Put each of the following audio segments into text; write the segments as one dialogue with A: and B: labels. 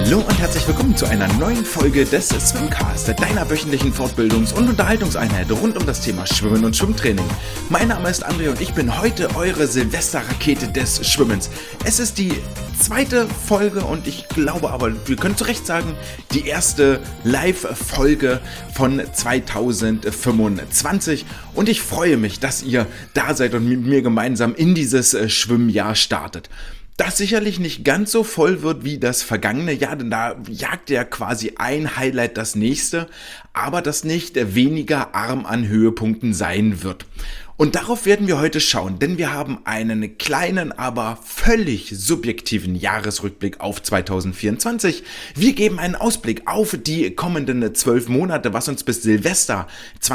A: Hallo und herzlich willkommen zu einer neuen Folge des Swimcast, deiner wöchentlichen Fortbildungs- und Unterhaltungseinheit rund um das Thema Schwimmen und Schwimmtraining. Mein Name ist André und ich bin heute eure Silvesterrakete des Schwimmens. Es ist die zweite Folge und ich glaube aber, wir können zu Recht sagen, die erste Live-Folge von 2025 und ich freue mich, dass ihr da seid und mit mir gemeinsam in dieses Schwimmjahr startet. Das sicherlich nicht ganz so voll wird wie das vergangene Jahr, denn da jagt ja quasi ein Highlight das nächste, aber das nicht weniger arm an Höhepunkten sein wird. Und darauf werden wir heute schauen, denn wir haben einen kleinen, aber völlig subjektiven Jahresrückblick auf 2024. Wir geben einen Ausblick auf die kommenden 12 Monate, was uns bis Silvester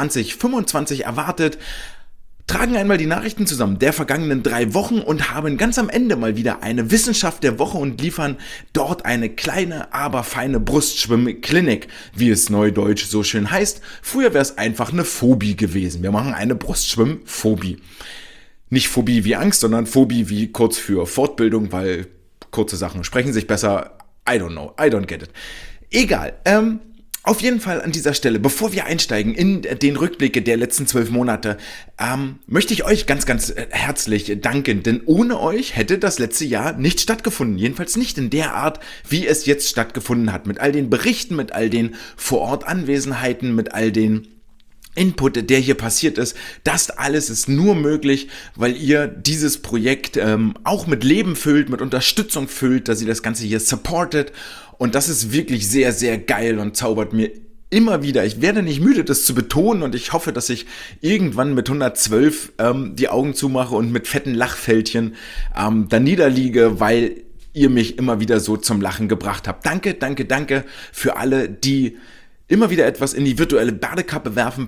A: 2025 erwartet. Tragen einmal die Nachrichten zusammen der vergangenen 3 Wochen und haben ganz am Ende mal wieder eine Wissenschaft der Woche und liefern dort eine kleine, aber feine Brustschwimm-Klinik, wie es neudeutsch so schön heißt. Früher wäre es einfach eine Phobie gewesen. Wir machen eine Brustschwimm-Phobie. Nicht Phobie wie Angst, sondern Phobie wie kurz für Fortbildung, weil kurze Sachen sprechen sich besser. I don't know, I don't get it. Egal, auf jeden Fall an dieser Stelle, bevor wir einsteigen in den Rückblick der letzten 12 Monate, möchte ich euch ganz, ganz herzlich danken, denn ohne euch hätte das letzte Jahr nicht stattgefunden, jedenfalls nicht in der Art, wie es jetzt stattgefunden hat, mit all den Berichten, mit all den Vor-Ort-Anwesenheiten, mit all den Input, der hier passiert ist. Das alles ist nur möglich, weil ihr dieses Projekt auch mit Leben füllt, mit Unterstützung füllt, dass ihr das Ganze hier supportet. Und das ist wirklich sehr, sehr geil und zaubert mir immer wieder. Ich werde nicht müde, das zu betonen und ich hoffe, dass ich irgendwann mit 112 die Augen zumache und mit fetten Lachfältchen da niederliege, weil ihr mich immer wieder so zum Lachen gebracht habt. Danke, danke, danke für alle, die immer wieder etwas in die virtuelle Badekappe werfen,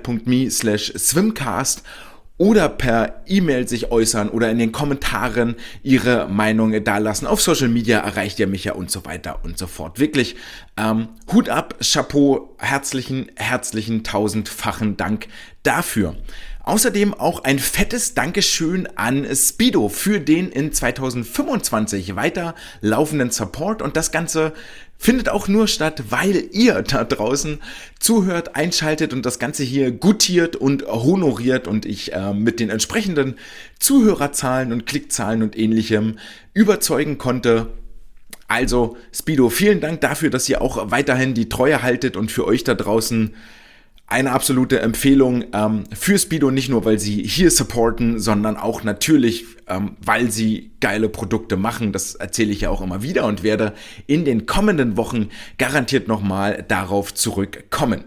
A: paypal.me/swimcast oder per E-Mail sich äußern oder in den Kommentaren ihre Meinung dalassen. Auf Social Media erreicht ihr mich ja und so weiter und so fort. Wirklich Hut ab, Chapeau, herzlichen, tausendfachen Dank dafür. Außerdem auch ein fettes Dankeschön an Speedo für den in 2025 weiter laufenden Support und das Ganze findet auch nur statt, weil ihr da draußen zuhört, einschaltet und das Ganze hier gutiert und honoriert und ich mit den entsprechenden Zuhörerzahlen und Klickzahlen und ähnlichem überzeugen konnte. Also Speedo, vielen Dank dafür, dass ihr auch weiterhin die Treue haltet und für euch da draußen eine absolute Empfehlung für Speedo, nicht nur, weil sie hier supporten, sondern auch natürlich, weil sie geile Produkte machen. Das erzähle ich ja auch immer wieder und werde in den kommenden Wochen garantiert nochmal darauf zurückkommen.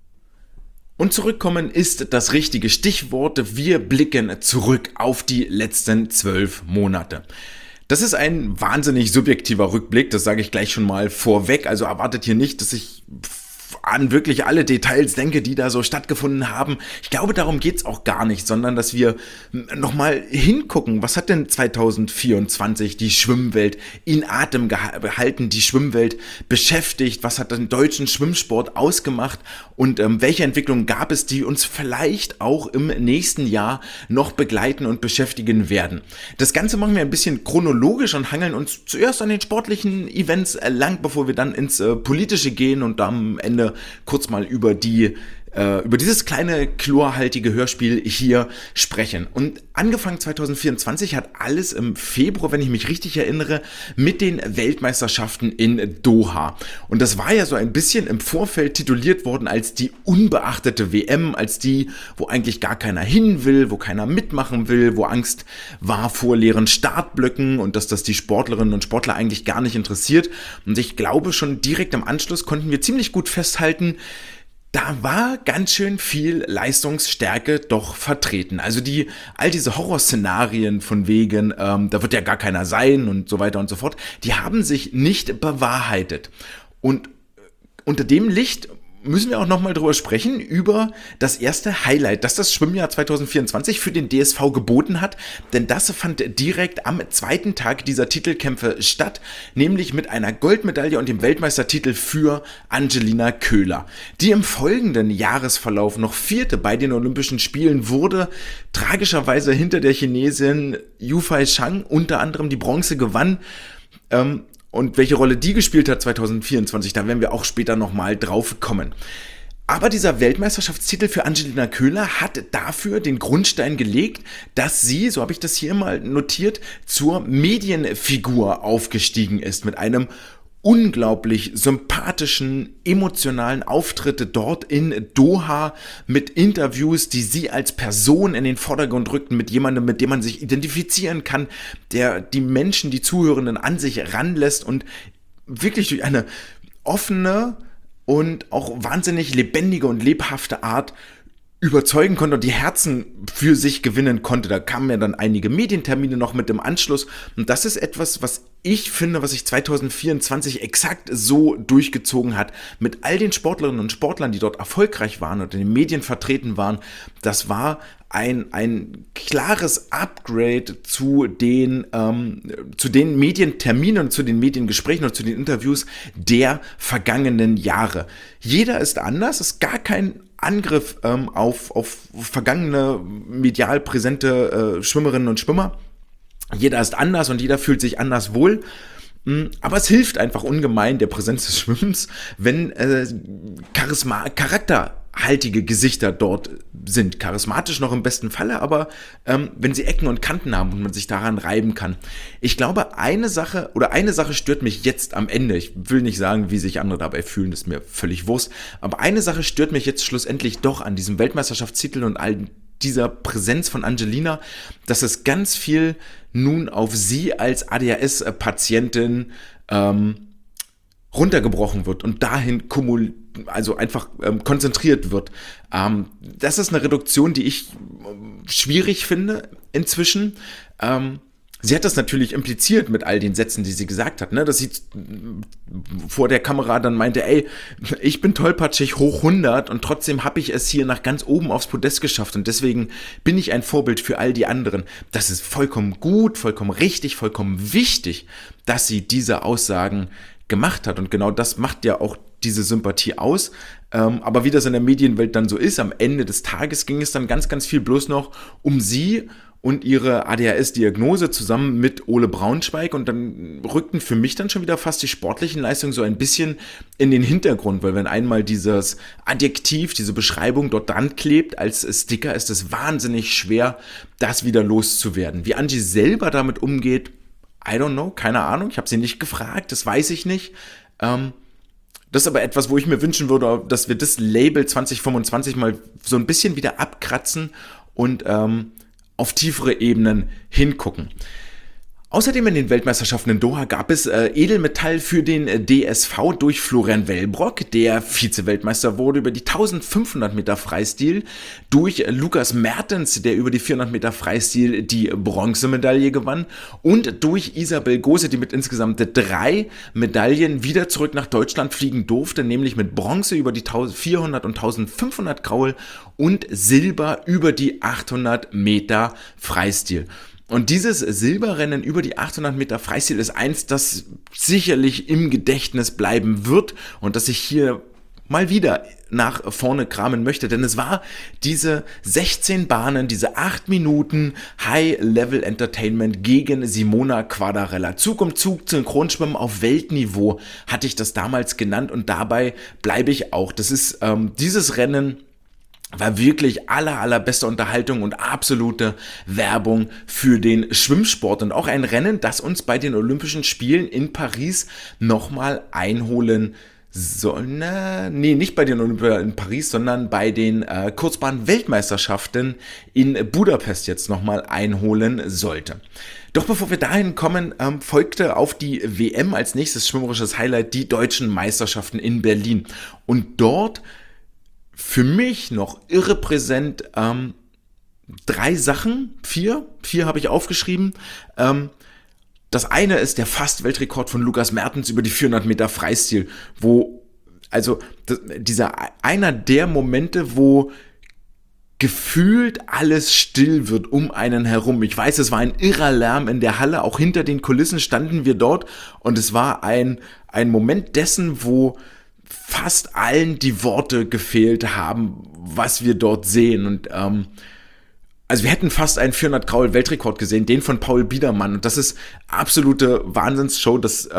A: Und zurückkommen ist das richtige Stichwort. Wir blicken zurück auf die letzten 12 Monate. Das ist ein wahnsinnig subjektiver Rückblick, das sage ich gleich schon mal vorweg. Also erwartet hier nicht, dass ich an wirklich alle Details denke, die da so stattgefunden haben. Ich glaube, darum geht's auch gar nicht, sondern dass wir nochmal hingucken, was hat denn 2024 die Schwimmwelt in Atem gehalten, die Schwimmwelt beschäftigt, was hat den deutschen Schwimmsport ausgemacht und welche Entwicklungen gab es, die uns vielleicht auch im nächsten Jahr noch begleiten und beschäftigen werden. Das Ganze machen wir ein bisschen chronologisch und hangeln uns zuerst an den sportlichen Events lang, bevor wir dann ins Politische gehen und am Ende kurz mal über dieses kleine chlorhaltige Hörspiel hier sprechen. Und angefangen 2024 hat alles im Februar, wenn ich mich richtig erinnere, mit den Weltmeisterschaften in Doha. Und das war ja so ein bisschen im Vorfeld tituliert worden als die unbeachtete WM, als die, wo eigentlich gar keiner hin will, wo keiner mitmachen will, wo Angst war vor leeren Startblöcken und dass das die Sportlerinnen und Sportler eigentlich gar nicht interessiert. Und ich glaube, schon direkt im Anschluss konnten wir ziemlich gut festhalten, da war ganz schön viel Leistungsstärke doch vertreten. Also all diese Horrorszenarien von wegen, da wird ja gar keiner sein und so weiter und so fort, die haben sich nicht bewahrheitet. Und unter dem Licht müssen wir auch nochmal drüber sprechen, über das erste Highlight, das das Schwimmjahr 2024 für den DSV geboten hat, denn das fand direkt am zweiten Tag dieser Titelkämpfe statt, nämlich mit einer Goldmedaille und dem Weltmeistertitel für Angelina Köhler, die im folgenden Jahresverlauf noch Vierte bei den Olympischen Spielen wurde, tragischerweise hinter der Chinesin Yu Fei Chang unter anderem die Bronze gewann, Und welche Rolle die gespielt hat 2024, da werden wir auch später nochmal drauf kommen. Aber dieser Weltmeisterschaftstitel für Angelina Köhler hat dafür den Grundstein gelegt, dass sie, so habe ich das hier mal notiert, zur Medienfigur aufgestiegen ist mit einem unglaublich sympathischen, emotionalen Auftritte dort in Doha mit Interviews, die sie als Person in den Vordergrund rückten, mit jemandem, mit dem man sich identifizieren kann, der die Menschen, die Zuhörenden an sich ranlässt und wirklich durch eine offene und auch wahnsinnig lebendige und lebhafte Art überzeugen konnte und die Herzen für sich gewinnen konnte. Da kamen ja dann einige Medientermine noch mit im Anschluss. Und das ist etwas, was ich finde, was sich 2024 exakt so durchgezogen hat. Mit all den Sportlerinnen und Sportlern, die dort erfolgreich waren und in den Medien vertreten waren. Das war ein klares Upgrade zu den Medienterminen und zu den Mediengesprächen und zu den Interviews der vergangenen Jahre. Jeder ist anders, ist gar kein Angriff auf vergangene medial präsente Schwimmerinnen und Schwimmer. Jeder ist anders und jeder fühlt sich anders wohl. Aber es hilft einfach ungemein der Präsenz des Schwimmens, wenn charakterhaltige Gesichter dort sind. Charismatisch noch im besten Falle, aber wenn sie Ecken und Kanten haben und man sich daran reiben kann. Ich glaube, eine Sache stört mich jetzt am Ende. Ich will nicht sagen, wie sich andere dabei fühlen, das ist mir völlig Wurst. Aber eine Sache stört mich jetzt schlussendlich doch an diesem Weltmeisterschaftstitel und all dieser Präsenz von Angelina, dass es ganz viel nun auf sie als ADHS-Patientin runtergebrochen wird und dahin konzentriert wird. Das ist eine Reduktion, die ich schwierig finde inzwischen. Sie hat das natürlich impliziert mit all den Sätzen, die sie gesagt hat, ne? Dass sie vor der Kamera dann meinte, ey, ich bin tollpatschig hoch 100 und trotzdem habe ich es hier nach ganz oben aufs Podest geschafft und deswegen bin ich ein Vorbild für all die anderen. Das ist vollkommen gut, vollkommen richtig, vollkommen wichtig, dass sie diese Aussagen gemacht hat und genau das macht ja auch diese Sympathie aus. Aber wie das in der Medienwelt dann so ist, am Ende des Tages ging es dann ganz, ganz viel bloß noch um sie und ihre ADHS-Diagnose zusammen mit Ole Braunschweig und dann rückten für mich dann schon wieder fast die sportlichen Leistungen so ein bisschen in den Hintergrund, weil wenn einmal dieses Adjektiv, diese Beschreibung dort dran klebt als Sticker, ist es wahnsinnig schwer, das wieder loszuwerden. Wie Angie selber damit umgeht, I don't know, keine Ahnung, ich habe sie nicht gefragt, das weiß ich nicht. Das ist aber etwas, wo ich mir wünschen würde, dass wir das Label 2025 mal so ein bisschen wieder abkratzen und auf tiefere Ebenen hingucken. Außerdem in den Weltmeisterschaften in Doha gab es Edelmetall für den DSV durch Florian Wellbrock, der Vize-Weltmeister wurde über die 1500 Meter Freistil, durch Lukas Mertens, der über die 400 Meter Freistil die Bronzemedaille gewann und durch Isabel Gose, die mit insgesamt 3 Medaillen wieder zurück nach Deutschland fliegen durfte, nämlich mit Bronze über die 1400 und 1500 Kraul und Silber über die 800 Meter Freistil. Und dieses Silberrennen über die 800 Meter Freistil ist eins, das sicherlich im Gedächtnis bleiben wird und das ich hier mal wieder nach vorne kramen möchte, denn es war diese 16 Bahnen, diese 8 Minuten High-Level-Entertainment gegen Simona Quadarella. Zug um Zug, Synchronschwimmen auf Weltniveau hatte ich das damals genannt und dabei bleibe ich auch. Das ist dieses Rennen war wirklich allerbeste Unterhaltung und absolute Werbung für den Schwimmsport und auch ein Rennen, das uns bei den Olympischen Spielen in Paris nochmal einholen soll. Nee, nicht bei den Olympischen in Paris, sondern bei den Kurzbahn-Weltmeisterschaften in Budapest jetzt nochmal einholen sollte. Doch bevor wir dahin kommen, folgte auf die WM als nächstes schwimmerisches Highlight die deutschen Meisterschaften in Berlin. Und dort für mich noch irre präsent 3 Sachen, 4 habe ich aufgeschrieben. Das eine ist der Fast-Weltrekord von Lukas Mertens über die 400 Meter Freistil, einer der Momente, wo gefühlt alles still wird um einen herum. Ich weiß, es war ein irrer Lärm in der Halle, auch hinter den Kulissen standen wir dort und es war ein Moment dessen, wo fast allen die Worte gefehlt haben, was wir dort sehen. Und also wir hätten fast einen 400 Kraul Weltrekord gesehen, den von Paul Biedermann. Und das ist absolute Wahnsinnsshow. Das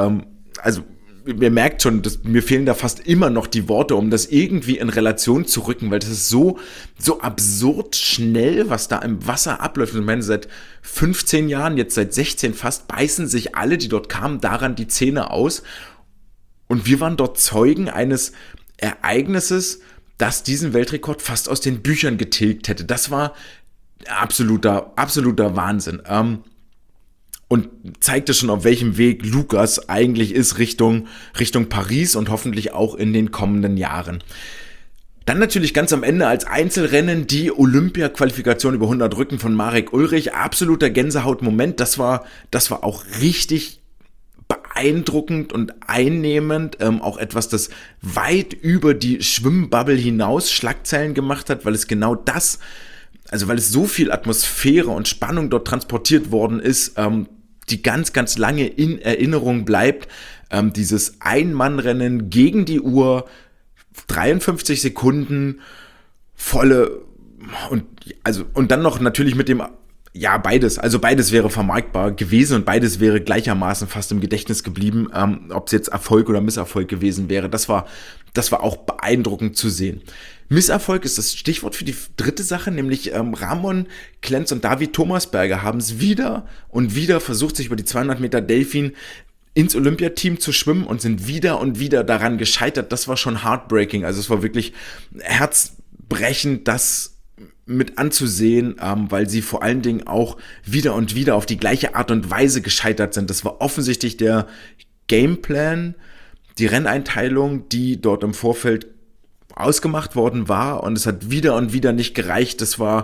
A: also ihr merkt schon, mir fehlen da fast immer noch die Worte, um das irgendwie in Relation zu rücken, weil das ist so absurd schnell, was da im Wasser abläuft. Und ich meine, seit 15 Jahren, jetzt seit 16 fast, beißen sich alle, die dort kamen, daran die Zähne aus. Und wir waren dort Zeugen eines Ereignisses, das diesen Weltrekord fast aus den Büchern getilgt hätte. Das war absoluter Wahnsinn. Und zeigte schon, auf welchem Weg Lukas eigentlich ist Richtung Paris und hoffentlich auch in den kommenden Jahren. Dann natürlich ganz am Ende als Einzelrennen die Olympia-Qualifikation über 100 Rücken von Marek Ulrich. Absoluter Gänsehautmoment. Das war auch richtig beeindruckend und einnehmend. Auch etwas, das weit über die Schwimmbubble hinaus Schlagzeilen gemacht hat, weil es genau das, also weil es so viel Atmosphäre und Spannung dort transportiert worden ist, die ganz, ganz lange in Erinnerung bleibt. Dieses Ein-Mann-Rennen gegen die Uhr, 53 Sekunden, volle und dann noch natürlich mit dem, ja, beides wäre vermarktbar gewesen und beides wäre gleichermaßen fast im Gedächtnis geblieben, ob es jetzt Erfolg oder Misserfolg gewesen wäre. Das war auch beeindruckend zu sehen. Misserfolg ist das Stichwort für die dritte Sache, nämlich Ramon Klenz und David Thomasberger haben es wieder und wieder versucht, sich über die 200 Meter Delfin ins Olympiateam zu schwimmen und sind wieder und wieder daran gescheitert. Das war schon heartbreaking, also es war wirklich herzbrechend, das mit anzusehen, weil sie vor allen Dingen auch wieder und wieder auf die gleiche Art und Weise gescheitert sind. Das war offensichtlich der Gameplan, die Renneinteilung, die dort im Vorfeld ausgemacht worden war, und es hat wieder und wieder nicht gereicht. Das war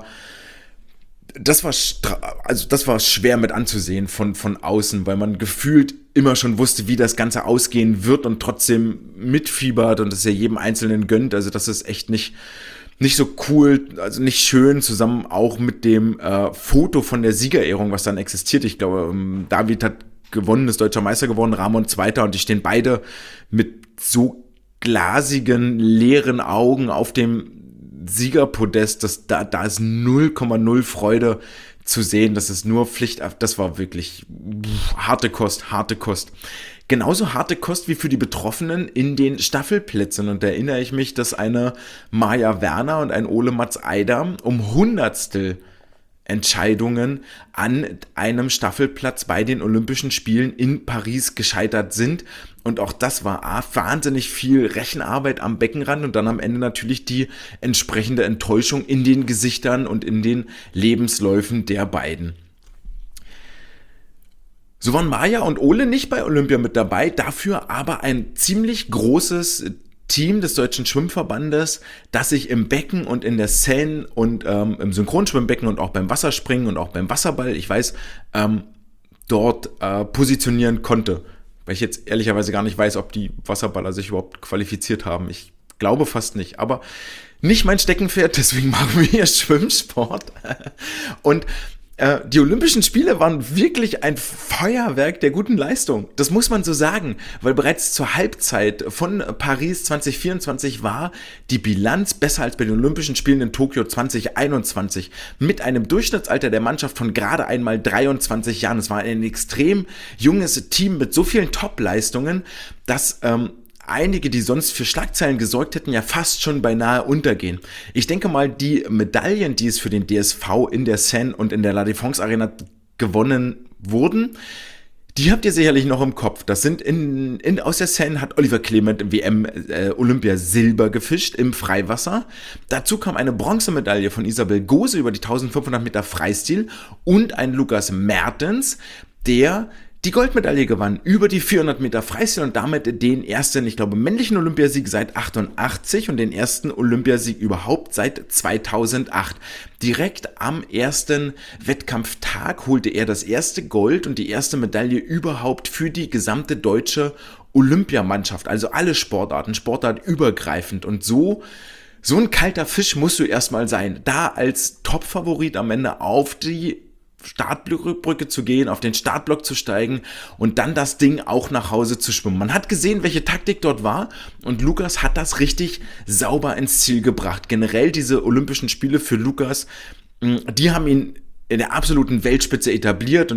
A: schwer mit anzusehen von außen, weil man gefühlt immer schon wusste, wie das Ganze ausgehen wird und trotzdem mitfiebert und es ja jedem Einzelnen gönnt. Also das ist echt nicht so cool, also nicht schön, zusammen auch mit dem Foto von der Siegerehrung, was dann existiert. Ich glaube, David hat gewonnen, ist deutscher Meister geworden, Ramon Zweiter, und die stehen beide mit so glasigen, leeren Augen auf dem Siegerpodest. Da ist 0,0 Freude zu sehen. Das ist nur Pflicht. Das war wirklich harte Kost. Genauso harte Kost wie für die Betroffenen in den Staffelplätzen. Und da erinnere ich mich, dass eine Maja Werner und ein Ole Mats Eider um Hundertstel Entscheidungen an einem Staffelplatz bei den Olympischen Spielen in Paris gescheitert sind. Und auch das war wahnsinnig viel Rechenarbeit am Beckenrand und dann am Ende natürlich die entsprechende Enttäuschung in den Gesichtern und in den Lebensläufen der beiden. So waren Maja und Ole nicht bei Olympia mit dabei, dafür aber ein ziemlich großes Team des Deutschen Schwimmverbandes, das sich im Becken und in der Seine und im Synchronschwimmbecken und auch beim Wasserspringen und auch beim Wasserball, ich weiß, dort positionieren konnte. Weil ich jetzt ehrlicherweise gar nicht weiß, ob die Wasserballer sich überhaupt qualifiziert haben. Ich glaube fast nicht, aber nicht mein Steckenpferd, deswegen machen wir hier Schwimmsport. Und die Olympischen Spiele waren wirklich ein Feuerwerk der guten Leistung. Das muss man so sagen, weil bereits zur Halbzeit von Paris 2024 war die Bilanz besser als bei den Olympischen Spielen in Tokio 2021 mit einem Durchschnittsalter der Mannschaft von gerade einmal 23 Jahren. Es war ein extrem junges Team mit so vielen Top-Leistungen, dass einige, die sonst für Schlagzeilen gesorgt hätten, ja fast schon beinahe untergehen. Ich denke mal, die Medaillen, die es für den DSV in der Seine und in der La Défense Arena gewonnen wurden, die habt ihr sicherlich noch im Kopf. Das sind aus der Seine hat Oliver Clement im WM Olympia Silber gefischt im Freiwasser. Dazu kam eine Bronzemedaille von Isabel Gose über die 1500 Meter Freistil und ein Lukas Mertens, der die Goldmedaille gewann über die 400 Meter Freistil und damit den ersten, ich glaube, männlichen Olympiasieg seit 88 und den ersten Olympiasieg überhaupt seit 2008. Direkt am ersten Wettkampftag holte er das erste Gold und die erste Medaille überhaupt für die gesamte deutsche Olympiamannschaft, also alle Sportarten, sportartübergreifend. Und so ein kalter Fisch musst du erstmal sein, da als Topfavorit am Ende auf die Startbrücke zu gehen, auf den Startblock zu steigen und dann das Ding auch nach Hause zu schwimmen. Man hat gesehen, welche Taktik dort war und Lukas hat das richtig sauber ins Ziel gebracht. Generell diese Olympischen Spiele für Lukas, die haben ihn in der absoluten Weltspitze etabliert und ich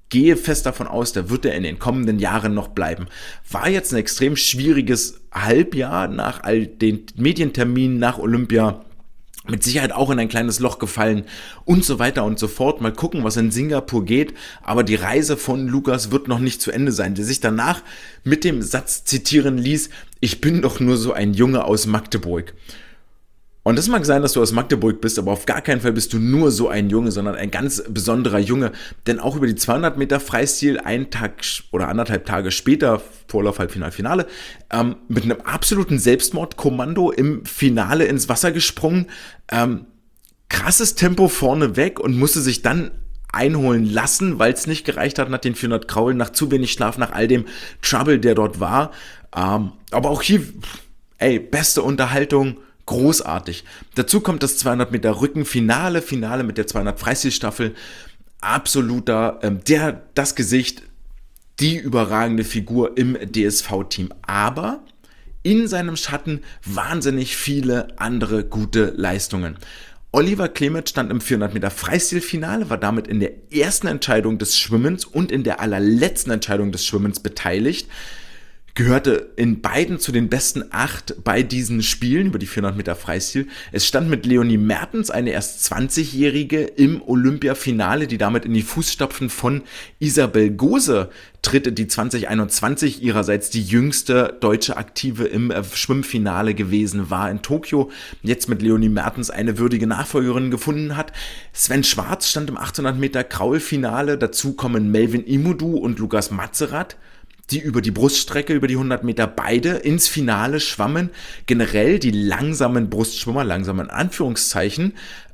A: gehe fest davon aus, da wird er in den kommenden Jahren noch bleiben. War jetzt ein extrem schwieriges Halbjahr nach all den Medienterminen, nach Olympia. Mit Sicherheit auch in ein kleines Loch gefallen und so weiter und so fort. Mal gucken, was in Singapur geht. Aber die Reise von Lukas wird noch nicht zu Ende sein, der sich danach mit dem Satz zitieren ließ: Ich bin doch nur so ein Junge aus Magdeburg. Und das mag sein, dass du aus Magdeburg bist, aber auf gar keinen Fall bist du nur so ein Junge, sondern ein ganz besonderer Junge. Denn auch über die 200 Meter Freistil, einen Tag oder anderthalb Tage später, Vorlauf, Halbfinale, Finale, mit einem absoluten Selbstmordkommando im Finale ins Wasser gesprungen. Krasses Tempo vorne weg und musste sich dann einholen lassen, weil es nicht gereicht hat nach den 400 Kraulen, nach zu wenig Schlaf, nach all dem Trouble, der dort war. Aber auch hier, beste Unterhaltung. Großartig. Dazu kommt das 200 Meter Rückenfinale, Finale mit der 200 Freistilstaffel. Absoluter, das Gesicht, die überragende Figur im DSV-Team. Aber in seinem Schatten wahnsinnig viele andere gute Leistungen. Oliver Clement stand im 400 Meter Freistilfinale, war damit in der ersten Entscheidung des Schwimmens und in der allerletzten Entscheidung des Schwimmens beteiligt. Gehörte in beiden zu den besten 8 bei diesen Spielen über die 400 Meter Freistil. Es stand mit Leonie Mertens, eine erst 20-Jährige, im Olympiafinale, die damit in die Fußstapfen von Isabel Gose tritt, die 2021 ihrerseits die jüngste deutsche Aktive im Schwimmfinale gewesen war in Tokio. Jetzt mit Leonie Mertens eine würdige Nachfolgerin gefunden hat. Sven Schwarz stand im 800 Meter Kraulfinale. Dazu kommen Melvin Imudu und Lukas Matzerath, die über die Bruststrecke, über die 100 Meter beide ins Finale schwammen. Generell die langsamen Brustschwimmer, langsam in Anführungszeichen,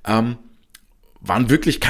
A: waren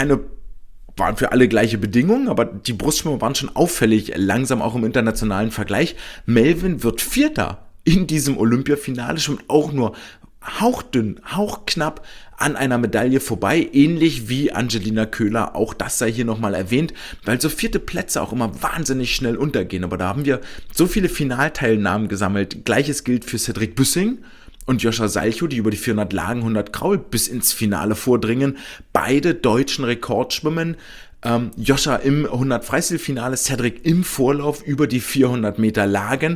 A: für alle gleiche Bedingungen, aber die Brustschwimmer waren schon auffällig langsam, auch im internationalen Vergleich. Melvin wird Vierter in diesem Olympiafinale, schwimmt auch nur hauchdünn, hauchknapp an einer Medaille vorbei, ähnlich wie Angelina Köhler, auch das sei hier nochmal erwähnt, weil so 4. Plätze auch immer wahnsinnig schnell untergehen, aber da haben wir so viele Finalteilnahmen gesammelt. Gleiches gilt für Cedric Büssing und Joscha Salchow, die über die 400 Lagen, 100 Kraul bis ins Finale vordringen, beide deutschen Rekordschwimmen. Joscha im 100 Freistilfinale, Cedric im Vorlauf über die 400 Meter Lagen.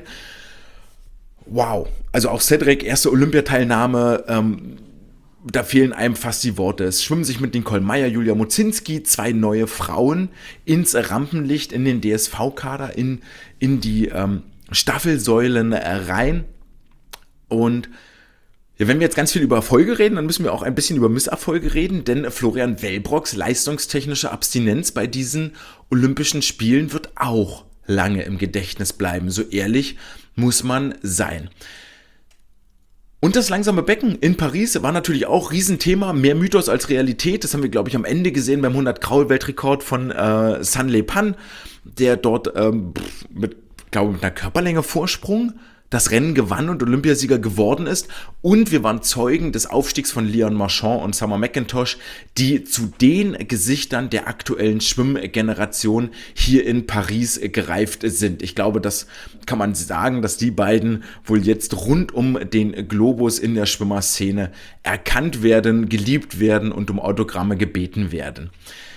A: Wow, also auch Cedric, erste Olympiateilnahme, da fehlen einem fast die Worte. Es schwimmen sich mit Nicole Meyer, Julia Mozinski 2 neue Frauen ins Rampenlicht, in den DSV-Kader, in die Staffelsäulen rein. Und ja, wenn wir jetzt ganz viel über Erfolge reden, dann müssen wir auch ein bisschen über Misserfolge reden, denn Florian Wellbrocks leistungstechnische Abstinenz bei diesen Olympischen Spielen wird auch lange im Gedächtnis bleiben. So ehrlich muss man sein. Und das langsame Becken in Paris war natürlich auch Riesenthema, mehr Mythos als Realität. Das haben wir, glaube ich, am Ende gesehen beim 100 Kraul Weltrekord von San Le Pan, der dort mit einer Körperlänge Vorsprung das Rennen gewann und Olympiasieger geworden ist. Und wir waren Zeugen des Aufstiegs von Leon Marchand und Summer McIntosh, die zu den Gesichtern der aktuellen Schwimmgeneration hier in Paris gereift sind. Ich glaube, das kann man sagen, dass die beiden wohl jetzt rund um den Globus in der Schwimmerszene erkannt werden, geliebt werden und um Autogramme gebeten werden.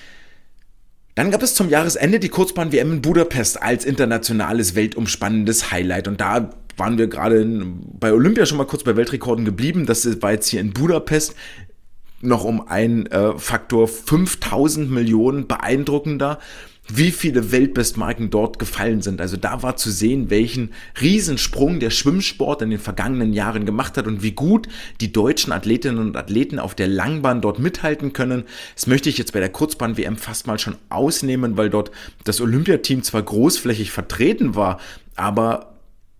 A: Dann gab es zum Jahresende die Kurzbahn-WM in Budapest als internationales, weltumspannendes Highlight. Und da waren wir gerade bei Olympia schon mal kurz bei Weltrekorden geblieben. Das war jetzt hier in Budapest noch um einen Faktor 5000 Millionen beeindruckender, wie viele Weltbestmarken dort gefallen sind. Also da war zu sehen, welchen Riesensprung der Schwimmsport in den vergangenen Jahren gemacht hat und wie gut die deutschen Athletinnen und Athleten auf der Langbahn dort mithalten können. Das möchte ich jetzt bei der Kurzbahn-WM fast mal schon ausnehmen, weil dort das Olympiateam zwar großflächig vertreten war, aber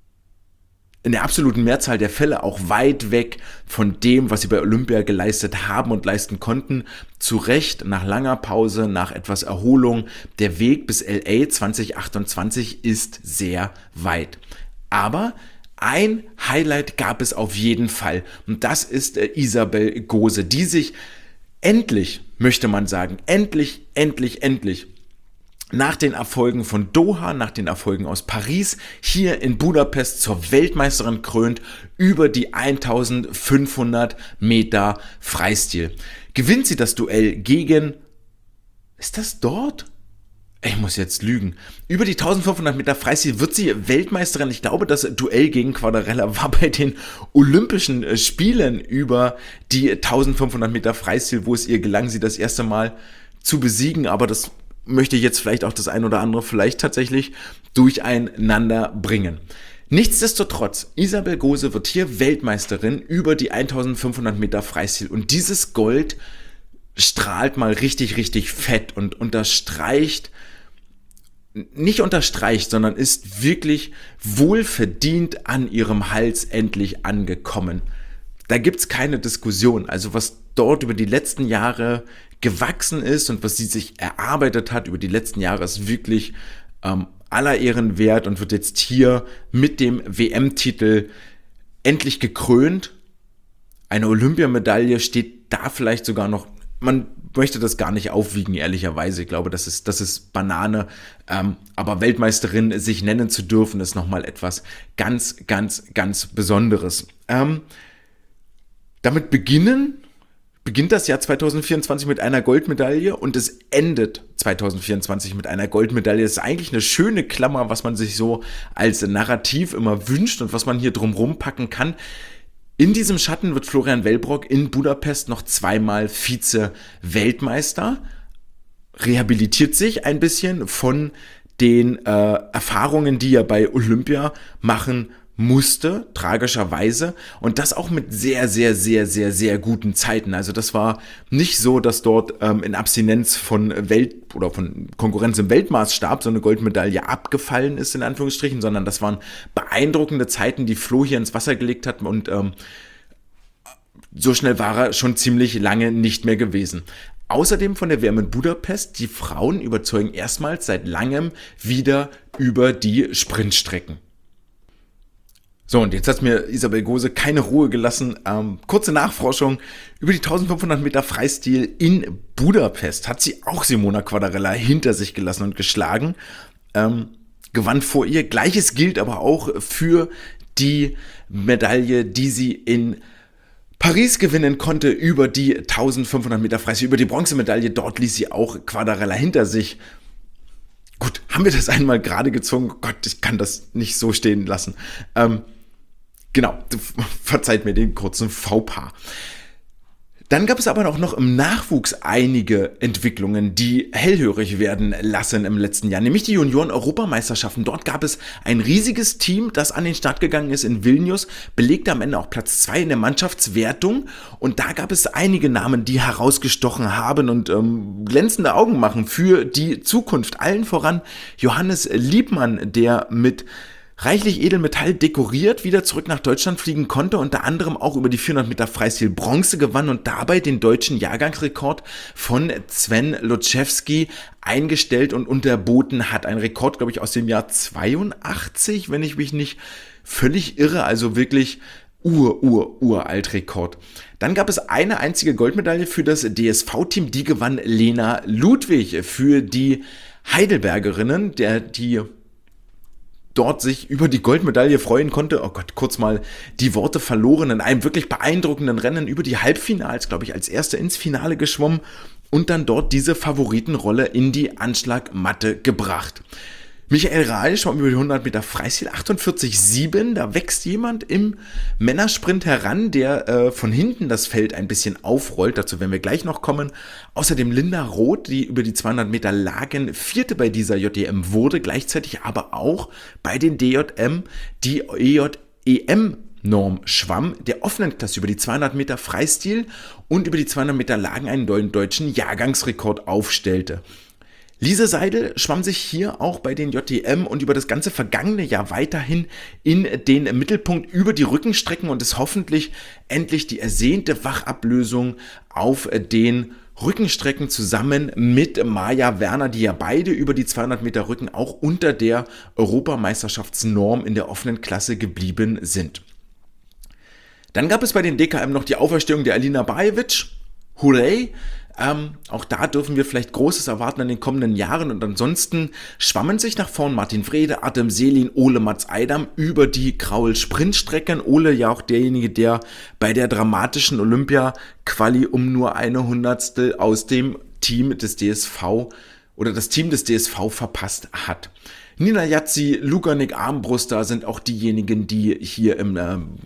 A: in der absoluten Mehrzahl der Fälle auch weit weg von dem, was sie bei Olympia geleistet haben und leisten konnten. Zu Recht, nach langer Pause, nach etwas Erholung, der Weg bis LA 2028 ist sehr weit. Aber ein Highlight gab es auf jeden Fall und das ist Isabel Gose, die sich endlich, möchte man sagen, endlich nach den Erfolgen von Doha, nach den Erfolgen aus Paris, hier in Budapest zur Weltmeisterin krönt über die 1500 Meter Freistil. Gewinnt sie das Duell gegen, ist das dort? Ich muss jetzt lügen. Über die 1500 Meter Freistil wird sie Weltmeisterin. Ich glaube, das Duell gegen Quadarella war bei den Olympischen Spielen über die 1500 Meter Freistil, wo es ihr gelang, sie das erste Mal zu besiegen. Aber das möchte ich jetzt vielleicht auch das ein oder andere vielleicht tatsächlich durcheinander bringen. Nichtsdestotrotz, Isabel Gose wird hier Weltmeisterin über die 1500 Meter Freistil. Und dieses Gold strahlt mal richtig, richtig fett und nicht unterstreicht, sondern ist wirklich wohlverdient an ihrem Hals endlich angekommen. Da gibt's keine Diskussion. Also was dort über die letzten Jahre gewachsen ist und was sie sich erarbeitet hat über die letzten Jahre, ist wirklich aller Ehren wert und wird jetzt hier mit dem WM-Titel endlich gekrönt. Eine Olympiamedaille steht da vielleicht sogar noch. Man möchte das gar nicht aufwiegen, ehrlicherweise. Ich glaube, das ist Banane. Aber Weltmeisterin sich nennen zu dürfen, ist nochmal etwas ganz, ganz, ganz Besonderes. Damit beginnt das Jahr 2024 mit einer Goldmedaille und es endet 2024 mit einer Goldmedaille. Das ist eigentlich eine schöne Klammer, was man sich so als Narrativ immer wünscht und was man hier drumherum packen kann. In diesem Schatten wird Florian Wellbrock in Budapest noch zweimal Vize-Weltmeister, rehabilitiert sich ein bisschen von den Erfahrungen, die er bei Olympia machen musste, tragischerweise, und das auch mit sehr, sehr, sehr, sehr, sehr guten Zeiten. Also das war nicht so, dass dort in Abstinenz von von Konkurrenz im Weltmaßstab so eine Goldmedaille abgefallen ist, in Anführungsstrichen, sondern das waren beeindruckende Zeiten, die Flo hier ins Wasser gelegt hat und so schnell war er schon ziemlich lange nicht mehr gewesen. Außerdem von der WM in Budapest, die Frauen überzeugen erstmals seit langem wieder über die Sprintstrecken. So, und jetzt hat mir Isabel Gose keine Ruhe gelassen. Kurze Nachforschung über die 1500 Meter Freistil in Budapest hat sie auch Simona Quadarella hinter sich gelassen und geschlagen. Gewann vor ihr. Gleiches gilt aber auch für die Medaille, die sie in Paris gewinnen konnte über die 1500 Meter Freistil, über die Bronzemedaille. Dort ließ sie auch Quadarella hinter sich. Gut, haben wir das einmal gerade gezogen? Gott, ich kann das nicht so stehen lassen. Genau, verzeiht mir den kurzen Fauxpas. Dann gab es aber auch noch im Nachwuchs einige Entwicklungen, die hellhörig werden lassen im letzten Jahr, nämlich die Junioren-Europameisterschaften. Dort gab es ein riesiges Team, das an den Start gegangen ist in Vilnius, belegte am Ende auch Platz 2 in der Mannschaftswertung und da gab es einige Namen, die herausgestochen haben und glänzende Augen machen für die Zukunft. Allen voran Johannes Liebmann, der mit reichlich Edelmetall dekoriert wieder zurück nach Deutschland fliegen konnte, unter anderem auch über die 400 Meter Freistil Bronze gewann und dabei den deutschen Jahrgangsrekord von Sven Loczewski eingestellt und unterboten hat. Ein Rekord, glaube ich, aus dem Jahr 82, wenn ich mich nicht völlig irre, also wirklich uralt Rekord. Dann gab es eine einzige Goldmedaille für das DSV-Team, die gewann Lena Ludwig für die Heidelbergerinnen, die dort sich über die Goldmedaille freuen konnte. Oh Gott, kurz mal die Worte verloren in einem wirklich beeindruckenden Rennen über die Halbfinals, glaube ich, als Erste ins Finale geschwommen und dann dort diese Favoritenrolle in die Anschlagmatte gebracht. Michael Rahl schwamm über die 100 Meter Freistil 48,7. Da wächst jemand im Männersprint heran, der von hinten das Feld ein bisschen aufrollt. Dazu werden wir gleich noch kommen. Außerdem Linda Roth, die über die 200 Meter Lagen Vierte bei dieser JDM wurde, gleichzeitig aber auch bei den DJM die EJEM-Norm schwamm, der offenen Klasse über die 200 Meter Freistil und über die 200 Meter Lagen einen neuen deutschen Jahrgangsrekord aufstellte. Lise Seidel schwamm sich hier auch bei den JDM und über das ganze vergangene Jahr weiterhin in den Mittelpunkt über die Rückenstrecken und ist hoffentlich endlich die ersehnte Wachablösung auf den Rückenstrecken zusammen mit Maja Werner, die ja beide über die 200 Meter Rücken auch unter der Europameisterschaftsnorm in der offenen Klasse geblieben sind. Dann gab es bei den DKM noch die Auferstehung der Alina Bajevic. Hooray! Auch da dürfen wir vielleicht Großes erwarten in den kommenden Jahren und ansonsten schwammen sich nach vorn Martin Frede, Artem Selin, Ole Mats Eidam über die Kraul-Sprintstrecken. Ole ja auch derjenige, der bei der dramatischen Olympia-Quali um nur eine Hundertstel aus dem Team des DSV oder das Team des DSV verpasst hat. Nina Yazzi, Lukanik Armbruster sind auch diejenigen, die hier im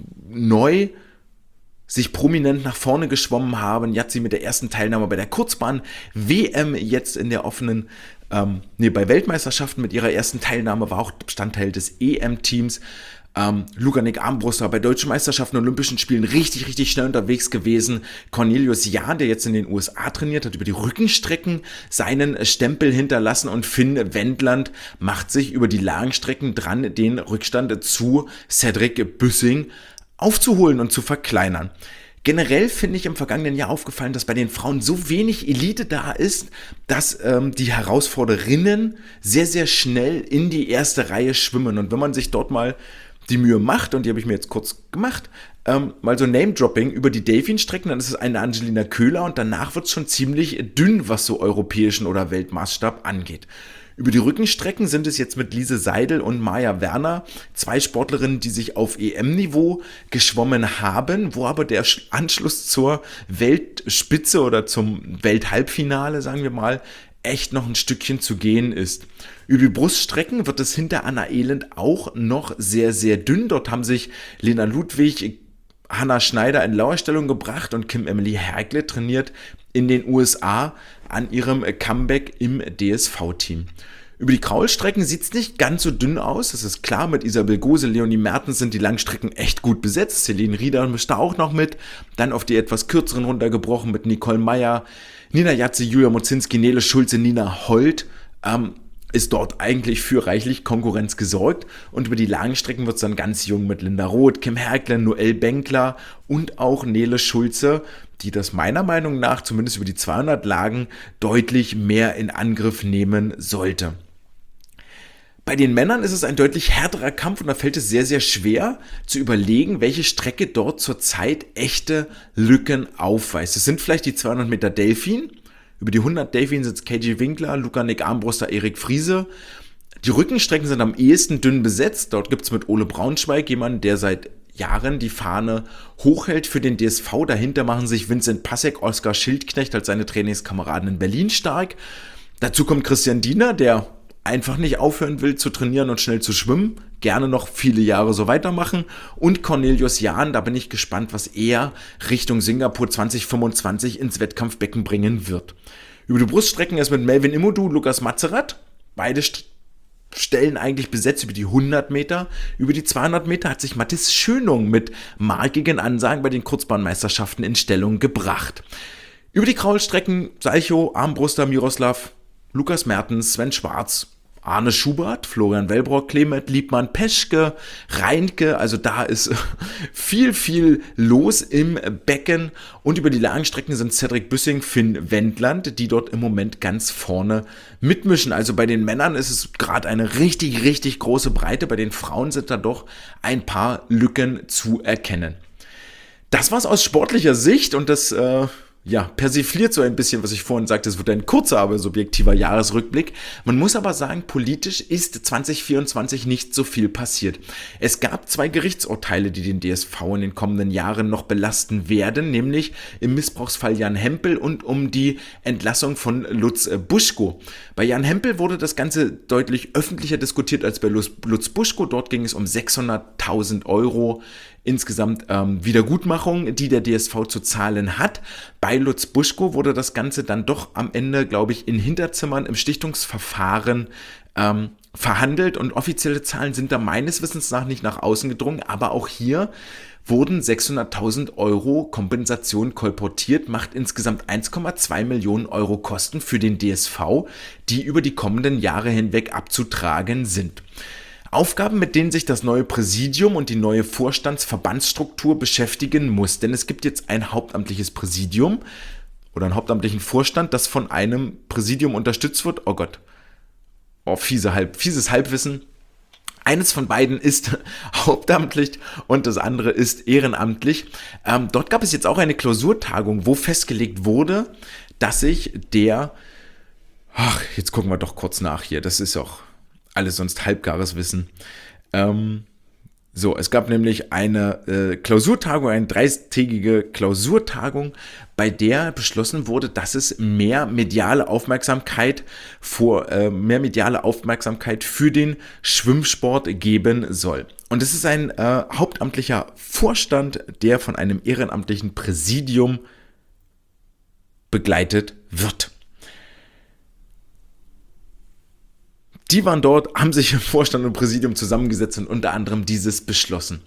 A: neu sich prominent nach vorne geschwommen haben. Yazzi mit der ersten Teilnahme bei der Kurzbahn-WM jetzt in der offenen, bei Weltmeisterschaften mit ihrer ersten Teilnahme, war auch Bestandteil des EM-Teams. Lukanik Armbruster bei Deutschen Meisterschaften und Olympischen Spielen richtig, richtig schnell unterwegs gewesen. Cornelius Jahn, der jetzt in den USA trainiert, hat über die Rückenstrecken seinen Stempel hinterlassen und Finn Wendland macht sich über die Langstrecken dran, den Rückstand zu Cedric Büssing aufzuholen und zu verkleinern. Generell finde ich im vergangenen Jahr aufgefallen, dass bei den Frauen so wenig Elite da ist, dass die Herausforderinnen sehr, sehr schnell in die erste Reihe schwimmen. Und wenn man sich dort mal die Mühe macht, und die habe ich mir jetzt kurz gemacht, mal so Name-Dropping über die Delfin-Strecken, dann ist es eine Angelina Köhler und danach wird es schon ziemlich dünn, was so europäischen oder Weltmaßstab angeht. Über die Rückenstrecken sind es jetzt mit Lise Seidel und Maja Werner 2 Sportlerinnen, die sich auf EM-Niveau geschwommen haben, wo aber der Anschluss zur Weltspitze oder zum Welthalbfinale, sagen wir mal, echt noch ein Stückchen zu gehen ist. Über die Bruststrecken wird es hinter Anna Elend auch noch sehr, sehr dünn. Dort haben sich Lena Ludwig, Hanna Schneider in Lauerstellung gebracht und Kim Emily Hergle trainiert in den USA an ihrem Comeback im DSV-Team. Über die Kraulstrecken sieht es nicht ganz so dünn aus. Das ist klar, mit Isabel Gose, Leonie Mertens sind die Langstrecken echt gut besetzt. Celine Rieder mischt da auch noch mit. Dann auf die etwas kürzeren runtergebrochen mit Nicole Meyer, Nina Yazzi, Julia Mozinski, Nele Schulze, Nina Holt. Ist dort eigentlich für reichlich Konkurrenz gesorgt. Und über die langen Strecken wird es dann ganz jung mit Linda Roth, Kim Hergle, Noelle Benkler und auch Nele Schulze, die das meiner Meinung nach zumindest über die 200 Lagen deutlich mehr in Angriff nehmen sollte. Bei den Männern ist es ein deutlich härterer Kampf und da fällt es sehr, sehr schwer zu überlegen, welche Strecke dort zurzeit echte Lücken aufweist. Es sind vielleicht die 200 Meter Delfin. Über die 100 Delfin sind es KG Winkler, Lukanik Armbruster, Erik Friese. Die Rückenstrecken sind am ehesten dünn besetzt. Dort gibt es mit Ole Braunschweig jemanden, der seit Jahren die Fahne hochhält für den DSV. Dahinter machen sich Vincent Passek, Oskar Schildknecht als seine Trainingskameraden in Berlin stark. Dazu kommt Christian Diener, der einfach nicht aufhören will zu trainieren und schnell zu schwimmen, gerne noch viele Jahre so weitermachen. Und Cornelius Jahn, da bin ich gespannt, was er Richtung Singapur 2025 ins Wettkampfbecken bringen wird. Über die Bruststrecken ist mit Melvin Immodu, Lukas Mazerat, beide Stellen eigentlich besetzt über die 100 Meter. Über die 200 Meter hat sich Mathis Schönung mit markigen Ansagen bei den Kurzbahnmeisterschaften in Stellung gebracht. Über die Kraulstrecken Salchow, Armbruster, Miroslav, Lukas Mertens, Sven Schwarz, Arne Schubert, Florian Wellbrock, Clement Liebmann, Peschke, Reinke, also da ist viel, viel los im Becken. Und über die Langstrecken sind Cedric Büssing, Finn Wendland, die dort im Moment ganz vorne mitmischen. Also bei den Männern ist es gerade eine richtig, richtig große Breite. Bei den Frauen sind da doch ein paar Lücken zu erkennen. Das war's aus sportlicher Sicht und das persifliert so ein bisschen, was ich vorhin sagte, es wird ein kurzer, aber subjektiver Jahresrückblick. Man muss aber sagen, politisch ist 2024 nicht so viel passiert. Es gab 2 Gerichtsurteile, die den DSV in den kommenden Jahren noch belasten werden, nämlich im Missbrauchsfall Jan Hempel und um die Entlassung von Lutz Buschko. Bei Jan Hempel wurde das Ganze deutlich öffentlicher diskutiert als bei Lutz Buschko. Dort ging es um 600.000 Euro insgesamt Wiedergutmachung, die der DSV zu zahlen hat. Bei Lutz Buschko wurde das Ganze dann doch am Ende, glaube ich, in Hinterzimmern im Stichtungsverfahren verhandelt und offizielle Zahlen sind da meines Wissens nach nicht nach außen gedrungen, aber auch hier wurden 600.000 Euro Kompensation kolportiert, macht insgesamt 1,2 Millionen Euro Kosten für den DSV, die über die kommenden Jahre hinweg abzutragen sind. Aufgaben, mit denen sich das neue Präsidium und die neue Vorstandsverbandsstruktur beschäftigen muss. Denn es gibt jetzt ein hauptamtliches Präsidium oder einen hauptamtlichen Vorstand, das von einem Präsidium unterstützt wird. Oh Gott, fieses Halbwissen. Eines von beiden ist hauptamtlich und das andere ist ehrenamtlich. Dort gab es jetzt auch eine Klausurtagung, wo festgelegt wurde, dass sich jetzt gucken wir doch kurz nach hier, das ist auch alles sonst halbgares Wissen. So, es gab nämlich eine Klausurtagung, eine 3-tägige Klausurtagung, bei der beschlossen wurde, dass es mehr mediale Aufmerksamkeit für den Schwimmsport geben soll. Und es ist ein hauptamtlicher Vorstand, der von einem ehrenamtlichen Präsidium begleitet wird. Die waren dort, haben sich im Vorstand und Präsidium zusammengesetzt und unter anderem dieses beschlossen.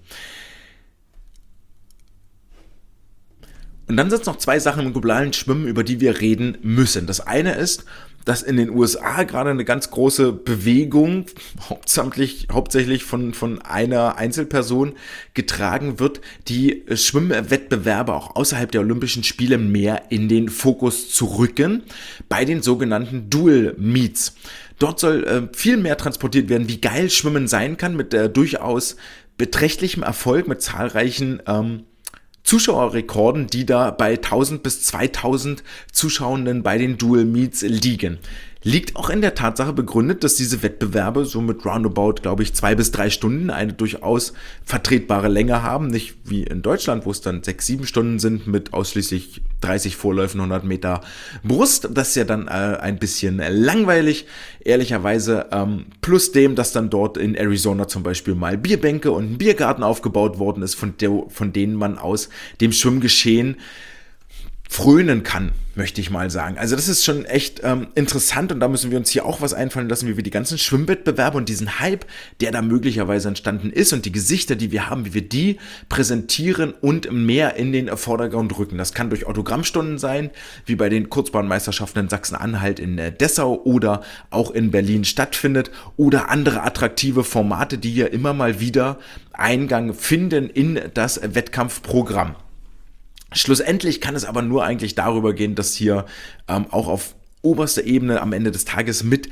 A: Und dann sind es noch 2 Sachen im globalen Schwimmen, über die wir reden müssen. Das eine ist, dass in den USA gerade eine ganz große Bewegung, hauptsächlich von einer Einzelperson getragen wird, die Schwimmwettbewerbe auch außerhalb der Olympischen Spiele mehr in den Fokus zu rücken, bei den sogenannten Dual Meets. Dort soll viel mehr transportiert werden, wie geil Schwimmen sein kann, mit durchaus beträchtlichem Erfolg, mit zahlreichen Zuschauerrekorden, die da bei 1000 bis 2000 Zuschauenden bei den Dual Meets liegen. Liegt auch in der Tatsache begründet, dass diese Wettbewerbe so mit roundabout, glaube ich, 2 bis 3 Stunden eine durchaus vertretbare Länge haben. Nicht wie in Deutschland, wo es dann 6, 7 Stunden sind mit ausschließlich 30 Vorläufen, 100 Meter Brust. Das ist ja dann ein bisschen langweilig, ehrlicherweise. Plus dem, dass dann dort in Arizona zum Beispiel mal Bierbänke und ein Biergarten aufgebaut worden ist, von denen man aus dem Schwimmgeschehen frönen kann, möchte ich mal sagen. Also das ist schon echt interessant und da müssen wir uns hier auch was einfallen lassen, wie wir die ganzen Schwimmwettbewerbe und diesen Hype, der da möglicherweise entstanden ist und die Gesichter, die wir haben, wie wir die präsentieren und mehr in den Vordergrund rücken. Das kann durch Autogrammstunden sein, wie bei den Kurzbahnmeisterschaften in Sachsen-Anhalt in Dessau oder auch in Berlin stattfindet oder andere attraktive Formate, die hier immer mal wieder Eingang finden in das Wettkampfprogramm. Schlussendlich kann es aber nur eigentlich darüber gehen, dass hier auch auf oberster Ebene am Ende des Tages mit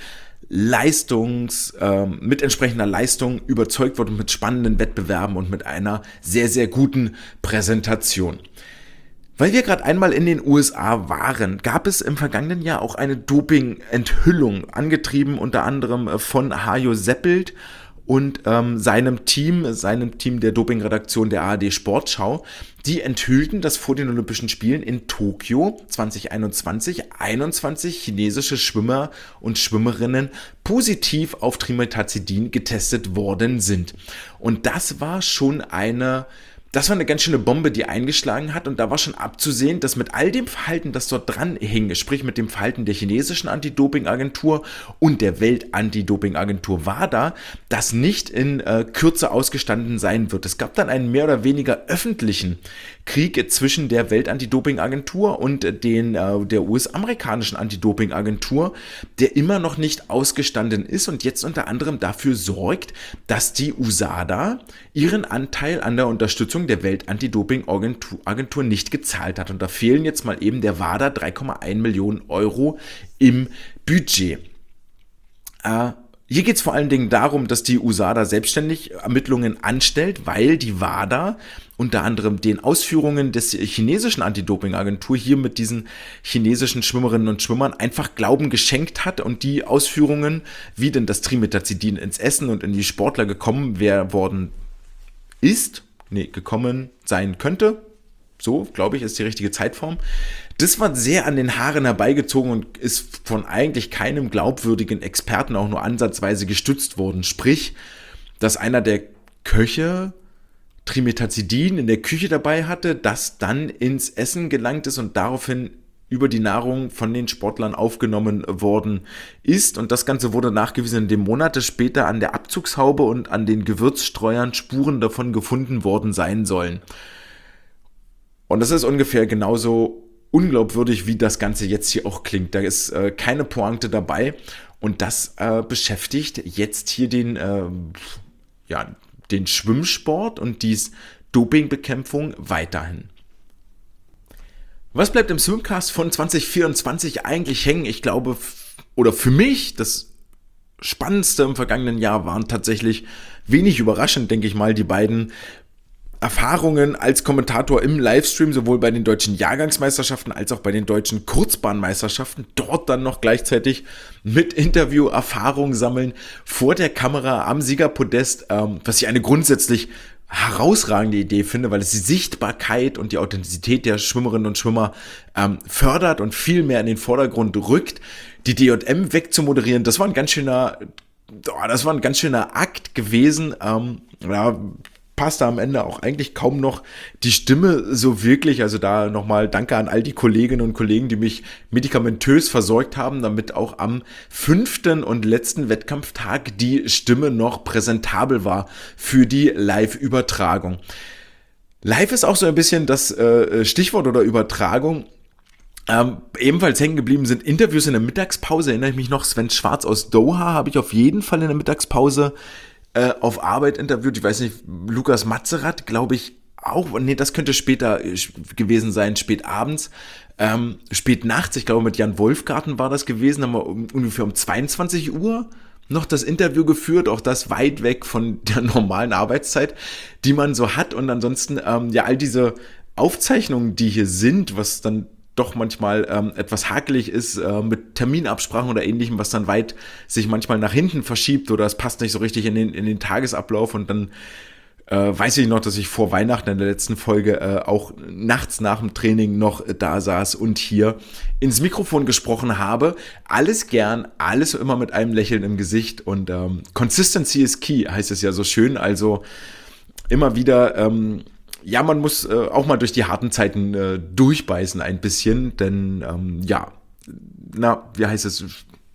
A: entsprechender Leistung überzeugt wird und mit spannenden Wettbewerben und mit einer sehr, sehr guten Präsentation. Weil wir gerade einmal in den USA waren, gab es im vergangenen Jahr auch eine Doping-Enthüllung, angetrieben unter anderem von Hajo Seppelt und seinem Team der Dopingredaktion der ARD Sportschau. Die enthüllten, dass vor den Olympischen Spielen in Tokio 2021 21 chinesische Schwimmer und Schwimmerinnen positiv auf Trimetazidin getestet worden sind. Und das war eine ganz schöne Bombe, die eingeschlagen hat und da war schon abzusehen, dass mit all dem Verhalten, das dort dran hing, sprich mit dem Verhalten der chinesischen Anti-Doping-Agentur und der Welt-Anti-Doping-Agentur WADA, das nicht in Kürze ausgestanden sein wird. Es gab dann einen mehr oder weniger öffentlichen Krieg zwischen der Welt-Anti-Doping-Agentur und der US-amerikanischen Anti-Doping-Agentur, der immer noch nicht ausgestanden ist und jetzt unter anderem dafür sorgt, dass die USADA ihren Anteil an der Unterstützung der Welt-Anti-Doping-Agentur nicht gezahlt hat. Und da fehlen jetzt mal eben der WADA 3,1 Millionen Euro im Budget. Hier geht es vor allen Dingen darum, dass die USADA selbstständig Ermittlungen anstellt, weil die WADA unter anderem den Ausführungen des chinesischen Anti-Doping-Agentur hier mit diesen chinesischen Schwimmerinnen und Schwimmern einfach Glauben geschenkt hat und die Ausführungen, wie denn das Trimetazidin ins Essen und in die Sportler gekommen sein könnte, so glaube ich ist die richtige Zeitform, das war sehr an den Haaren herbeigezogen und ist von eigentlich keinem glaubwürdigen Experten auch nur ansatzweise gestützt worden. Sprich, dass einer der Köche Trimetazidin in der Küche dabei hatte, das dann ins Essen gelangt ist und daraufhin über die Nahrung von den Sportlern aufgenommen worden ist. Und das Ganze wurde nachgewiesen, indem Monate später an der Abzugshaube und an den Gewürzstreuern Spuren davon gefunden worden sein sollen. Und das ist ungefähr genauso unglaubwürdig, wie das Ganze jetzt hier auch klingt. Da ist keine Pointe dabei und das beschäftigt jetzt hier den Schwimmsport und die Dopingbekämpfung weiterhin. Was bleibt im Swimcast von 2024 eigentlich hängen? Ich glaube, oder für mich, das Spannendste im vergangenen Jahr waren tatsächlich wenig überraschend, denke ich mal, die beiden Erfahrungen als Kommentator im Livestream, sowohl bei den deutschen Jahrgangsmeisterschaften als auch bei den deutschen Kurzbahnmeisterschaften. Dort dann noch gleichzeitig mit Interview-Erfahrung sammeln vor der Kamera am Siegerpodest, was ich eine grundsätzlich herausragende Idee finde, weil es die Sichtbarkeit und die Authentizität der Schwimmerinnen und Schwimmer fördert und viel mehr in den Vordergrund rückt. Die DJM wegzumoderieren, das war ein ganz schöner Akt gewesen. Passte am Ende auch eigentlich kaum noch die Stimme so wirklich. Also da nochmal danke an all die Kolleginnen und Kollegen, die mich medikamentös versorgt haben, damit auch am 5. und letzten Wettkampftag die Stimme noch präsentabel war für die Live-Übertragung. Live ist auch so ein bisschen das Stichwort oder Übertragung. Ebenfalls hängen geblieben sind Interviews in der Mittagspause. Erinnere ich mich noch, Sven Schwarz aus Doha habe ich auf jeden Fall in der Mittagspause auf Arbeit interviewt. Ich weiß nicht, Lukas Matzerath, glaube ich auch. Nee, das könnte später gewesen sein, spät abends. Spät nachts, ich glaube mit Jan Wolfgarten war das gewesen, haben wir ungefähr um 22 Uhr noch das Interview geführt, auch das weit weg von der normalen Arbeitszeit, die man so hat. Und ansonsten, all diese Aufzeichnungen, die hier sind, was dann doch manchmal etwas hakelig ist mit Terminabsprachen oder ähnlichem, was dann weit sich manchmal nach hinten verschiebt oder es passt nicht so richtig in den Tagesablauf. Und dann weiß ich noch, dass ich vor Weihnachten in der letzten Folge auch nachts nach dem Training noch da saß und hier ins Mikrofon gesprochen habe. Alles gern, alles immer mit einem Lächeln im Gesicht und Consistency is key, heißt es ja so schön. Also immer wieder man muss auch mal durch die harten Zeiten durchbeißen ein bisschen, denn wie heißt es?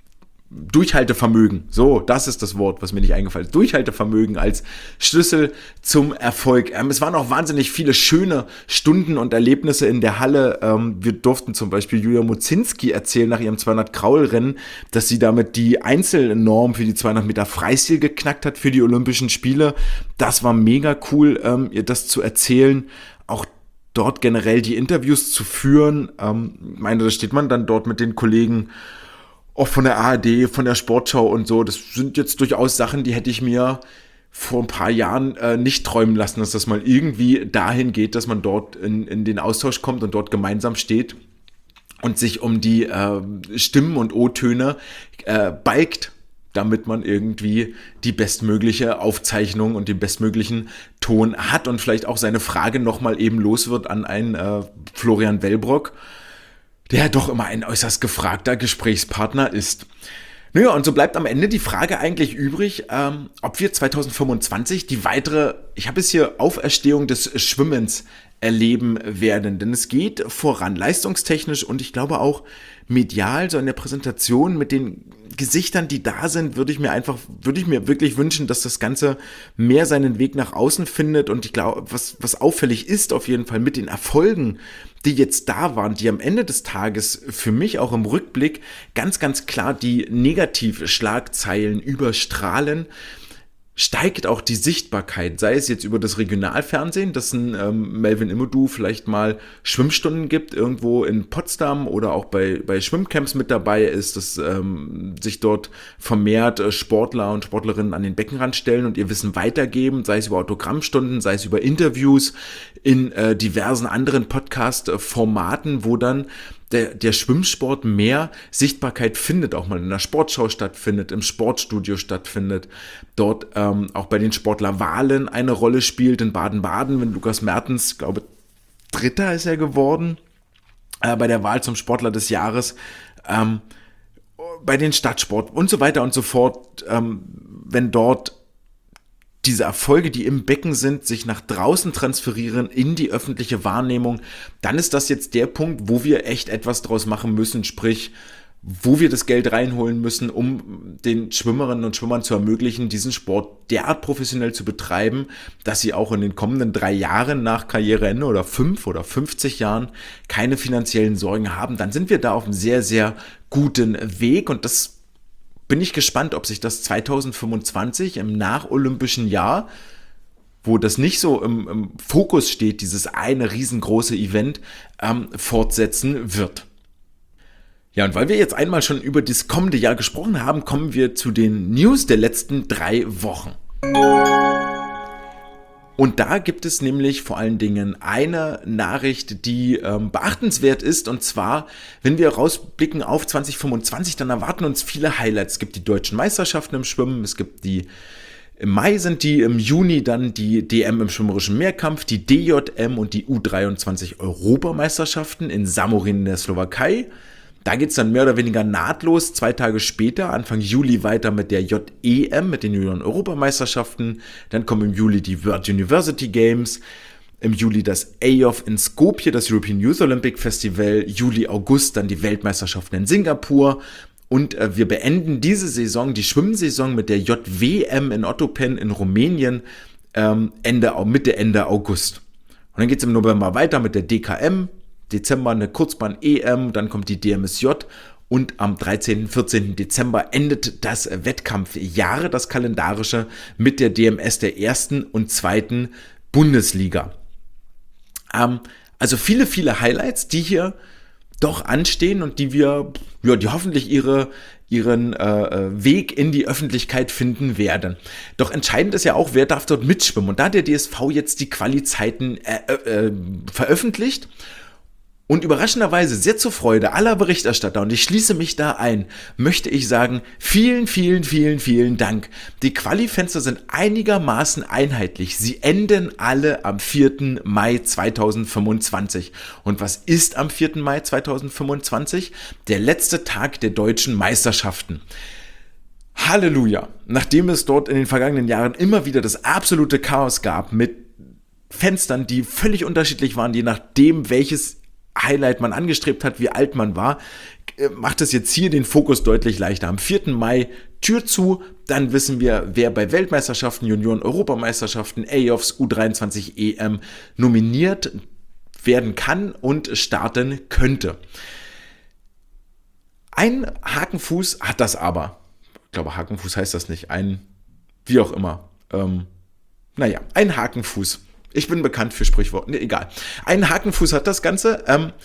A: Durchhaltevermögen. So, das ist das Wort, was mir nicht eingefallen ist. Durchhaltevermögen als Schlüssel zum Erfolg. Es waren auch wahnsinnig viele schöne Stunden und Erlebnisse in der Halle. Wir durften zum Beispiel Julia Mozinski erzählen nach ihrem 200-Kraul-Rennen, dass sie damit die Einzelnorm für die 200 Meter Freistil geknackt hat für die Olympischen Spiele. Das war mega cool, ihr das zu erzählen. Auch dort generell die Interviews zu führen. Da steht man dann dort mit den Kollegen auch von der ARD, von der Sportschau und so. Das sind jetzt durchaus Sachen, die hätte ich mir vor ein paar Jahren nicht träumen lassen, dass das mal irgendwie dahin geht, dass man dort in den Austausch kommt und dort gemeinsam steht und sich um die Stimmen und O-Töne balgt, damit man irgendwie die bestmögliche Aufzeichnung und den bestmöglichen Ton hat und vielleicht auch seine Frage nochmal eben los wird an einen Florian Wellbrock, der doch immer ein äußerst gefragter Gesprächspartner ist. Naja, und so bleibt am Ende die Frage eigentlich übrig, ob wir 2025 die weitere, ich habe es hier, Auferstehung des Schwimmens erleben werden. Denn es geht voran, leistungstechnisch und ich glaube auch medial, so in der Präsentation mit den Gesichtern, die da sind, würde ich mir wirklich wünschen, dass das Ganze mehr seinen Weg nach außen findet. Und ich glaube, was auffällig ist auf jeden Fall mit den Erfolgen, die jetzt da waren, die am Ende des Tages für mich auch im Rückblick ganz, ganz klar die Negativschlagzeilen überstrahlen, steigt auch die Sichtbarkeit, sei es jetzt über das Regionalfernsehen, dass ein Melvin Immodu vielleicht mal Schwimmstunden gibt, irgendwo in Potsdam oder auch bei Schwimmcamps mit dabei ist, dass sich dort vermehrt Sportler und Sportlerinnen an den Beckenrand stellen und ihr Wissen weitergeben, sei es über Autogrammstunden, sei es über Interviews in diversen anderen Podcast-Formaten, wo dann der Schwimmsport mehr Sichtbarkeit findet, auch mal in der Sportschau stattfindet, im Sportstudio stattfindet, dort auch bei den Sportlerwahlen eine Rolle spielt, in Baden-Baden, wenn Lukas Mertens, glaube Dritter ist er geworden, bei der Wahl zum Sportler des Jahres, bei den Stadtsport und so weiter und so fort, wenn dort diese Erfolge, die im Becken sind, sich nach draußen transferieren in die öffentliche Wahrnehmung, dann ist das jetzt der Punkt, wo wir echt etwas draus machen müssen, sprich, wo wir das Geld reinholen müssen, um den Schwimmerinnen und Schwimmern zu ermöglichen, diesen Sport derart professionell zu betreiben, dass sie auch in den kommenden 3 Jahren nach Karriereende oder 5 oder 50 Jahren keine finanziellen Sorgen haben. Dann sind wir da auf einem sehr, sehr guten Weg und das bin ich gespannt, ob sich das 2025 im nacholympischen Jahr, wo das nicht so im Fokus steht, dieses eine riesengroße Event, fortsetzen wird. Ja, und weil wir jetzt einmal schon über das kommende Jahr gesprochen haben, kommen wir zu den News der letzten 3 Wochen. Und da gibt es nämlich vor allen Dingen eine Nachricht, die beachtenswert ist. Und zwar, wenn wir rausblicken auf 2025, dann erwarten uns viele Highlights. Es gibt die deutschen Meisterschaften im Schwimmen, im Mai sind die, im Juni dann die DM im schwimmerischen Mehrkampf, die DJM und die U23 Europameisterschaften in Samorin in der Slowakei. Da geht es dann mehr oder weniger nahtlos 2 Tage später, Anfang Juli, weiter mit der JEM, mit den Junioren-Europameisterschaften. Dann kommen im Juli die World University Games. Im Juli das AYOF in Skopje, das European Youth Olympic Festival. Juli, August dann die Weltmeisterschaften in Singapur. Und wir beenden diese Saison, die Schwimmsaison, mit der JWM in Ottopen in Rumänien Mitte, Ende August. Und dann geht es im November weiter mit der DKM, Dezember eine Kurzbahn-EM, dann kommt die DMSJ und am 13., 14. Dezember endet das Wettkampfjahr, das kalendarische, mit der DMS der 1. und 2. Bundesliga. Also viele, viele Highlights, die hier doch anstehen und die hoffentlich ihren Weg in die Öffentlichkeit finden werden. Doch entscheidend ist ja auch, wer darf dort mitschwimmen. Und da hat der DSV jetzt die Quali-Zeiten veröffentlicht. Und überraschenderweise, sehr zur Freude aller Berichterstatter, und ich schließe mich da ein, möchte ich sagen, vielen, vielen, vielen, vielen Dank. Die Quali-Fenster sind einigermaßen einheitlich. Sie enden alle am 4. Mai 2025. Und was ist am 4. Mai 2025? Der letzte Tag der deutschen Meisterschaften. Halleluja! Nachdem es dort in den vergangenen Jahren immer wieder das absolute Chaos gab mit Fenstern, die völlig unterschiedlich waren, je nachdem, welches Highlight man angestrebt hat, wie alt man war, macht es jetzt hier den Fokus deutlich leichter. Am 4. Mai Tür zu, dann wissen wir, wer bei Weltmeisterschaften, Junioren-Europameisterschaften, AYOFs, U23 EM nominiert werden kann und starten könnte. Ein Hakenfuß hat das aber. Ich glaube, Hakenfuß heißt das nicht. Wie auch immer. Ein Hakenfuß. Ich bin bekannt für Sprichworte, egal. Ein Hakenfuß hat das Ganze,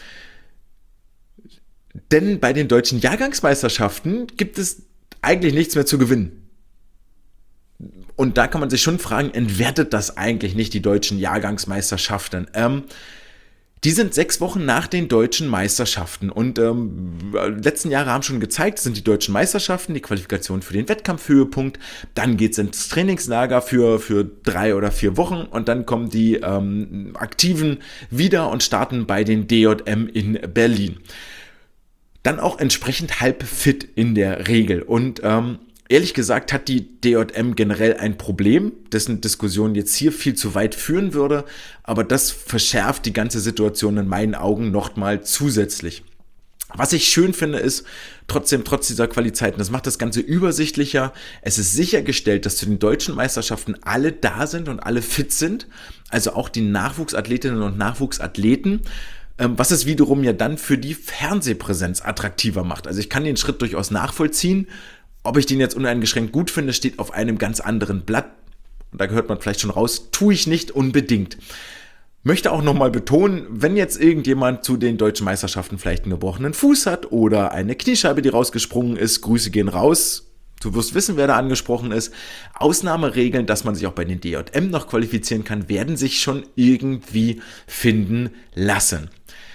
A: denn bei den deutschen Jahrgangsmeisterschaften gibt es eigentlich nichts mehr zu gewinnen. Und da kann man sich schon fragen, entwertet das eigentlich nicht die deutschen Jahrgangsmeisterschaften? Die sind 6 Wochen nach den deutschen Meisterschaften und letzten Jahre haben schon gezeigt, es sind die deutschen Meisterschaften, die Qualifikation für den Wettkampfhöhepunkt, dann geht's ins Trainingslager für 3 oder 4 Wochen und dann kommen die Aktiven wieder und starten bei den DJM in Berlin. Dann auch entsprechend halb fit in der Regel und ehrlich gesagt hat die DJM generell ein Problem, dessen Diskussion jetzt hier viel zu weit führen würde, aber das verschärft die ganze Situation in meinen Augen nochmal zusätzlich. Was ich schön finde ist, trotz dieser Qualizeiten, das macht das Ganze übersichtlicher. Es ist sichergestellt, dass zu den deutschen Meisterschaften alle da sind und alle fit sind, also auch die Nachwuchsathletinnen und Nachwuchsathleten, was es wiederum ja dann für die Fernsehpräsenz attraktiver macht. Also ich kann den Schritt durchaus nachvollziehen. Ob ich den jetzt uneingeschränkt gut finde, steht auf einem ganz anderen Blatt. Und da gehört man vielleicht schon raus, tue ich nicht unbedingt. Möchte auch nochmal betonen, wenn jetzt irgendjemand zu den deutschen Meisterschaften vielleicht einen gebrochenen Fuß hat oder eine Kniescheibe, die rausgesprungen ist, Grüße gehen raus. Du wirst wissen, wer da angesprochen ist. Ausnahmeregeln, dass man sich auch bei den DJM noch qualifizieren kann, werden sich schon irgendwie finden lassen.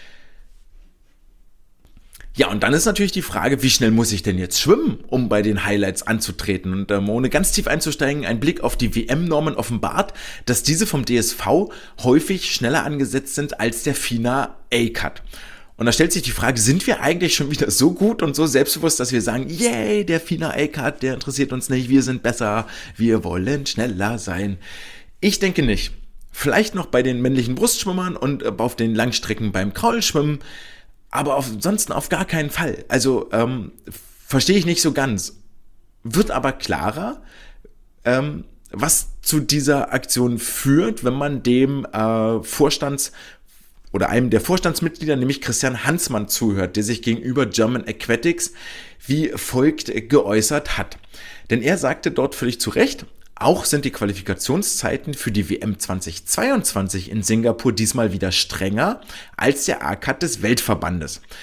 A: Ja, und dann ist natürlich die Frage, wie schnell muss ich denn jetzt schwimmen, um bei den Highlights anzutreten? Und ohne ganz tief einzusteigen, ein Blick auf die WM-Normen offenbart, dass diese vom DSV häufig schneller angesetzt sind als der FINA A-Cut. Und da stellt sich die Frage, sind wir eigentlich schon wieder so gut und so selbstbewusst, dass wir sagen, yay, der FINA A-Cut, der interessiert uns nicht, wir sind besser, wir wollen schneller sein. Ich denke nicht. Vielleicht noch bei den männlichen Brustschwimmern und auf den Langstrecken beim Kraulschwimmen, aber ansonsten auf gar keinen Fall. Also verstehe ich nicht so ganz. Wird aber klarer, was zu dieser Aktion führt, wenn man dem einem der Vorstandsmitglieder, nämlich Christian Hansmann, zuhört, der sich gegenüber German Aquatics wie folgt geäußert hat. Denn er sagte dort völlig zu Recht, auch sind die Qualifikationszeiten für die WM 2022 in Singapur diesmal wieder strenger als der A-Cut des Weltverbandes.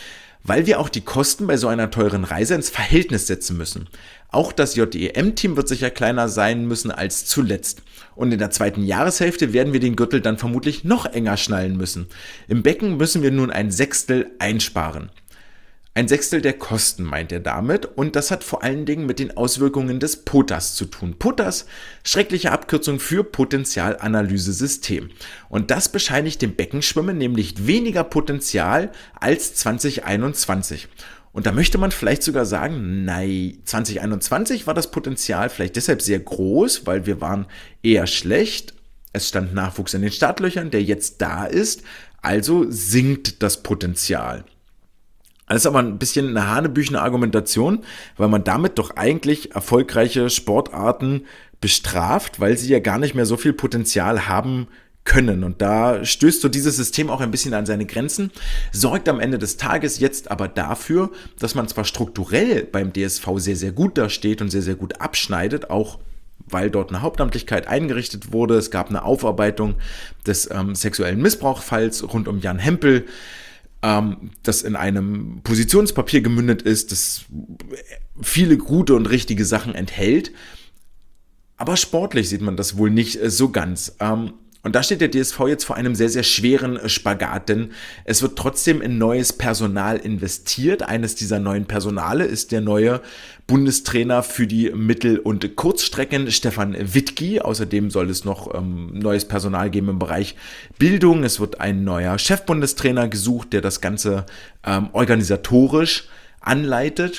A: weil wir auch die Kosten bei so einer teuren Reise ins Verhältnis setzen müssen. Auch das JEM-Team wird sicher kleiner sein müssen als zuletzt. Und in der zweiten Jahreshälfte werden wir den Gürtel dann vermutlich noch enger schnallen müssen. Im Becken müssen wir nun ein Sechstel einsparen. Ein Sechstel der Kosten meint er damit, und das hat vor allen Dingen mit den Auswirkungen des POTAS zu tun. POTAS, schreckliche Abkürzung für Potenzialanalysesystem. Und das bescheinigt dem Beckenschwimmen nämlich weniger Potenzial als 2021. Und da möchte man vielleicht sogar sagen, nein, 2021 war das Potenzial vielleicht deshalb sehr groß, weil wir waren eher schlecht. Es stand Nachwuchs in den Startlöchern, der jetzt da ist, also sinkt das Potenzial. Das ist aber ein bisschen eine hanebüchene Argumentation, weil man damit doch eigentlich erfolgreiche Sportarten bestraft, weil sie ja gar nicht mehr so viel Potenzial haben können. Und da stößt so dieses System auch ein bisschen an seine Grenzen, sorgt am Ende des Tages jetzt aber dafür, dass man zwar strukturell beim DSV sehr, sehr gut dasteht und sehr, sehr gut abschneidet, auch weil dort eine Hauptamtlichkeit eingerichtet wurde. Es gab eine Aufarbeitung des sexuellen Missbrauchsfalls rund um Jan Hempel, das in einem Positionspapier gemündet ist, das viele gute und richtige Sachen enthält. Aber sportlich sieht man das wohl nicht so ganz. Und da steht der DSV jetzt vor einem sehr, sehr schweren Spagat, denn es wird trotzdem in neues Personal investiert. Eines dieser neuen Personale ist der neue Bundestrainer für die Mittel- und Kurzstrecken, Stefan Wittky. Außerdem soll es noch neues Personal geben im Bereich Bildung. Es wird ein neuer Chefbundestrainer gesucht, der das Ganze organisatorisch anleitet.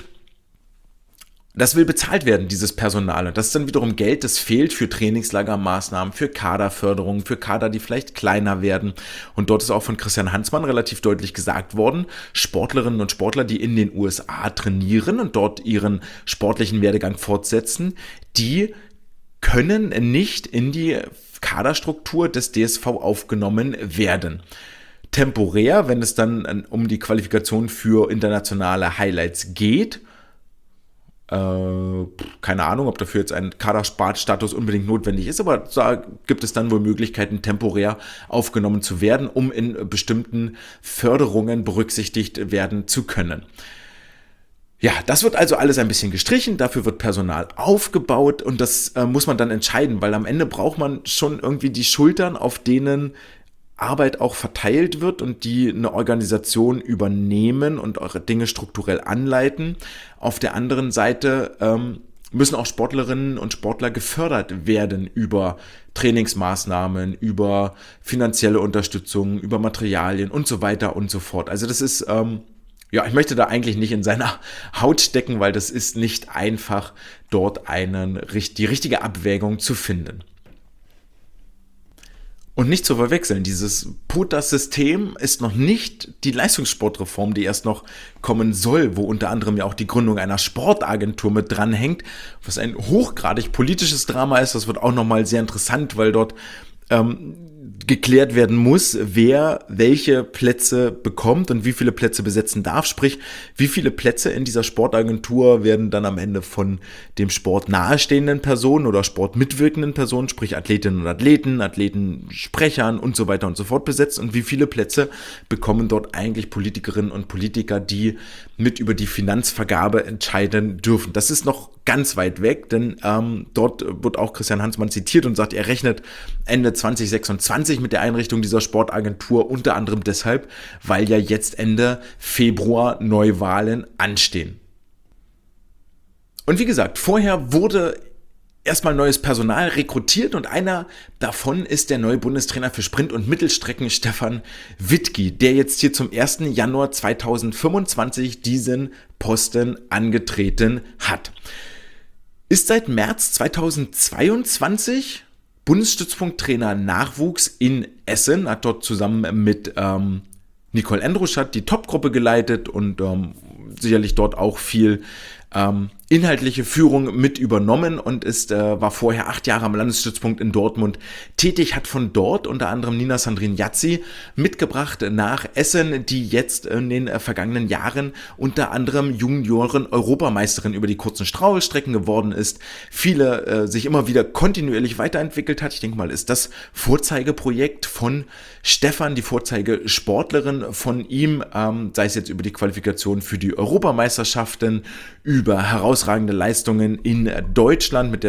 A: Das will bezahlt werden, dieses Personal. Und das ist dann wiederum Geld, das fehlt für Trainingslagermaßnahmen, für Kaderförderung, für Kader, die vielleicht kleiner werden. Und dort ist auch von Christian Hansmann relativ deutlich gesagt worden, Sportlerinnen und Sportler, die in den USA trainieren und dort ihren sportlichen Werdegang fortsetzen, die können nicht in die Kaderstruktur des DSV aufgenommen werden. Temporär, wenn es dann um die Qualifikation für internationale Highlights geht, keine Ahnung, ob dafür jetzt ein Kaderstatus unbedingt notwendig ist, aber da gibt es dann wohl Möglichkeiten, temporär aufgenommen zu werden, um in bestimmten Förderungen berücksichtigt werden zu können. Ja, das wird also alles ein bisschen gestrichen, dafür wird Personal aufgebaut und das muss man dann entscheiden, weil am Ende braucht man schon irgendwie die Schultern, auf denen Arbeit auch verteilt wird und die eine Organisation übernehmen und eure Dinge strukturell anleiten. Auf der anderen Seite müssen auch Sportlerinnen und Sportler gefördert werden über Trainingsmaßnahmen, über finanzielle Unterstützung, über Materialien und so weiter und so fort. Also das ist, ich möchte da eigentlich nicht in seiner Haut stecken, weil das ist nicht einfach, dort die richtige Abwägung zu finden. Und nicht zu verwechseln, dieses POTAS-System ist noch nicht die Leistungssportreform, die erst noch kommen soll, wo unter anderem ja auch die Gründung einer Sportagentur mit dranhängt, was ein hochgradig politisches Drama ist. Das wird auch nochmal sehr interessant, weil dort geklärt werden muss, wer welche Plätze bekommt und wie viele Plätze besetzen darf. Sprich, wie viele Plätze in dieser Sportagentur werden dann am Ende von dem Sport nahestehenden Personen oder sportmitwirkenden Personen, sprich Athletinnen und Athleten, Athletensprechern und so weiter und so fort besetzt und wie viele Plätze bekommen dort eigentlich Politikerinnen und Politiker, die mit über die Finanzvergabe entscheiden dürfen. Das ist noch ganz weit weg, denn dort wird auch Christian Hansmann zitiert und sagt, er rechnet Ende 2026 mit der Einrichtung dieser Sportagentur, unter anderem deshalb, weil ja jetzt Ende Februar Neuwahlen anstehen. Und wie gesagt, vorher wurde erstmal neues Personal rekrutiert und einer davon ist der neue Bundestrainer für Sprint- und Mittelstrecken Stefan Wittky, der jetzt hier zum 1. Januar 2025 diesen Posten angetreten hat. Ist seit März 2022 Bundesstützpunkttrainer Nachwuchs in Essen, hat dort zusammen mit Nicole Endruschat die Topgruppe geleitet und sicherlich dort auch viel inhaltliche Führung mit übernommen und war vorher 8 Jahre am Landesstützpunkt in Dortmund tätig, hat von dort unter anderem Nina Sandrine Jazzi mitgebracht nach Essen, die jetzt in den vergangenen Jahren unter anderem Junioren-Europameisterin über die kurzen Strahlstrecken geworden ist, sich immer wieder kontinuierlich weiterentwickelt hat. Ich denke mal, ist das Vorzeigeprojekt von Stefan, die Vorzeigesportlerin von ihm, sei es jetzt über die Qualifikation für die Europameisterschaften, über herausragende Leistungen in Deutschland mit der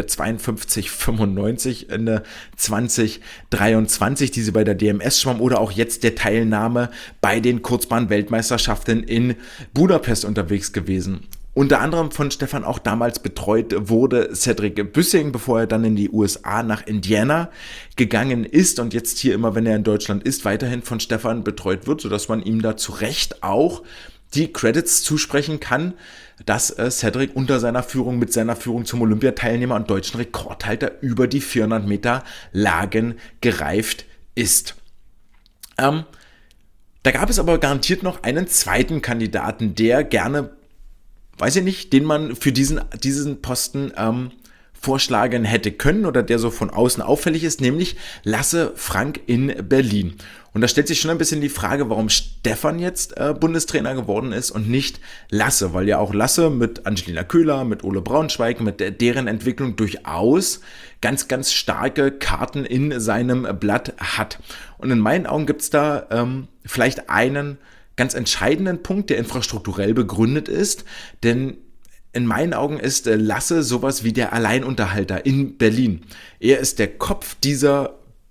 A: 52,95 in 2023, die sie bei der DMS schwamm, oder auch jetzt der Teilnahme bei den Kurzbahn-Weltmeisterschaften in Budapest unterwegs gewesen. Unter anderem von Stefan auch damals betreut wurde Cedric Büssing, bevor er dann in die USA nach Indiana gegangen ist und jetzt hier immer, wenn er in Deutschland ist, weiterhin von Stefan betreut wird, sodass man ihm da zu Recht auch die Credits zusprechen kann, dass Cedric unter seiner Führung, mit seiner Führung zum Olympiateilnehmer und deutschen Rekordhalter über die 400 Meter Lagen gereift ist. Da gab es aber garantiert noch einen zweiten Kandidaten, der gerne, weiß ich nicht, den man für diesen Posten vorschlagen hätte können oder der so von außen auffällig ist, nämlich Lasse Frank in Berlin. Und da stellt sich schon ein bisschen die Frage, warum Stefan jetzt Bundestrainer geworden ist und nicht Lasse, weil ja auch Lasse mit Angelina Köhler, mit Ole Braunschweig, mit deren Entwicklung durchaus ganz, ganz starke Karten in seinem Blatt hat. Und in meinen Augen gibt es da vielleicht einen ganz entscheidenden Punkt, der infrastrukturell begründet ist, denn in meinen Augen ist Lasse sowas wie der Alleinunterhalter in Berlin. Er ist der Kopf dieses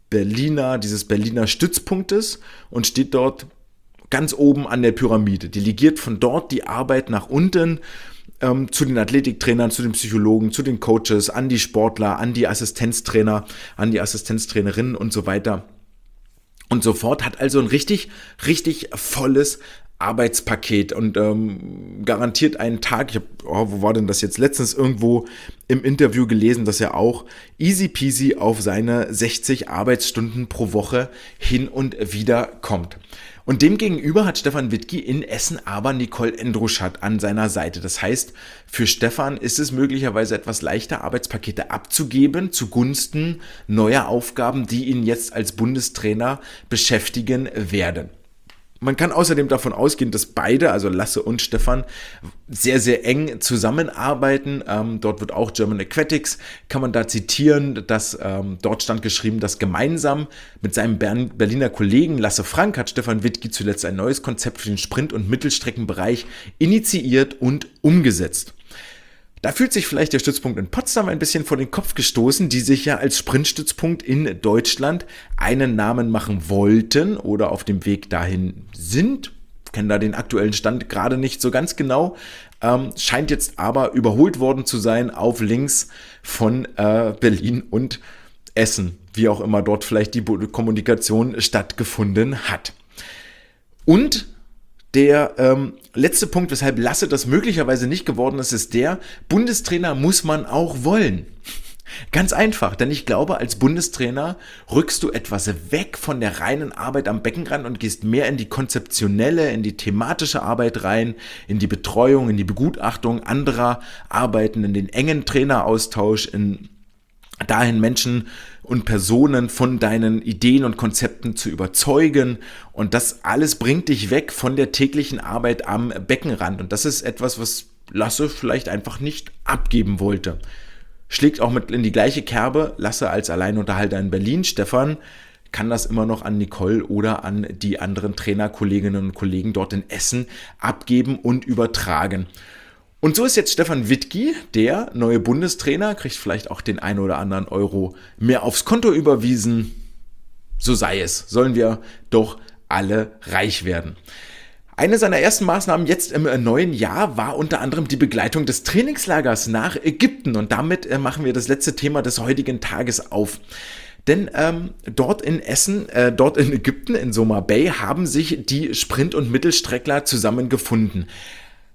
A: Berliner Stützpunktes und steht dort ganz oben an der Pyramide. Delegiert von dort die Arbeit nach unten zu den Athletiktrainern, zu den Psychologen, zu den Coaches, an die Sportler, an die Assistenztrainer, an die Assistenztrainerinnen und so weiter und so fort. Hat also ein richtig, richtig volles Arbeitspaket und garantiert einen Tag, wo war denn das jetzt, letztens irgendwo im Interview gelesen, dass er auch easy peasy auf seine 60 Arbeitsstunden pro Woche hin und wieder kommt. Und demgegenüber hat Stefan Wittke in Essen aber Nicole Endruschat an seiner Seite. Das heißt, für Stefan ist es möglicherweise etwas leichter, Arbeitspakete abzugeben zugunsten neuer Aufgaben, die ihn jetzt als Bundestrainer beschäftigen werden. Man kann außerdem davon ausgehen, dass beide, also Lasse und Stefan, sehr, sehr eng zusammenarbeiten. Dort wird auch German Aquatics, kann man da zitieren, dass dort stand geschrieben, dass gemeinsam mit seinem Berliner Kollegen Lasse Frank hat Stefan Wittke zuletzt ein neues Konzept für den Sprint- und Mittelstreckenbereich initiiert und umgesetzt. Da fühlt sich vielleicht der Stützpunkt in Potsdam ein bisschen vor den Kopf gestoßen, die sich ja als Sprintstützpunkt in Deutschland einen Namen machen wollten oder auf dem Weg dahin sind. Kennen da den aktuellen Stand gerade nicht so ganz genau. Scheint jetzt aber überholt worden zu sein auf links von Berlin und Essen, wie auch immer dort vielleicht die Kommunikation stattgefunden hat. Und der letzte Punkt, weshalb Lasse das möglicherweise nicht geworden ist, ist der: Bundestrainer muss man auch wollen. Ganz einfach, denn ich glaube, als Bundestrainer rückst du etwas weg von der reinen Arbeit am Beckenrand und gehst mehr in die konzeptionelle, in die thematische Arbeit rein, in die Betreuung, in die Begutachtung anderer Arbeiten, in den engen Traineraustausch, in dahin Menschen und Personen von deinen Ideen und Konzepten zu überzeugen, und das alles bringt dich weg von der täglichen Arbeit am Beckenrand, und das ist etwas, was Lasse vielleicht einfach nicht abgeben wollte. Schlägt auch mit in die gleiche Kerbe, Lasse als Alleinunterhalter in Berlin, Stefan kann das immer noch an Nicole oder an die anderen Trainerkolleginnen und Kollegen dort in Essen abgeben und übertragen. Und so ist jetzt Stefan Wittke, der neue Bundestrainer, kriegt vielleicht auch den einen oder anderen Euro mehr aufs Konto überwiesen. So sei es, sollen wir doch alle reich werden. Eine seiner ersten Maßnahmen jetzt im neuen Jahr war unter anderem die Begleitung des Trainingslagers nach Ägypten. Und damit machen wir das letzte Thema des heutigen Tages auf. Denn dort in Ägypten, in Soma Bay, haben sich die Sprint- und Mittelstreckler zusammengefunden.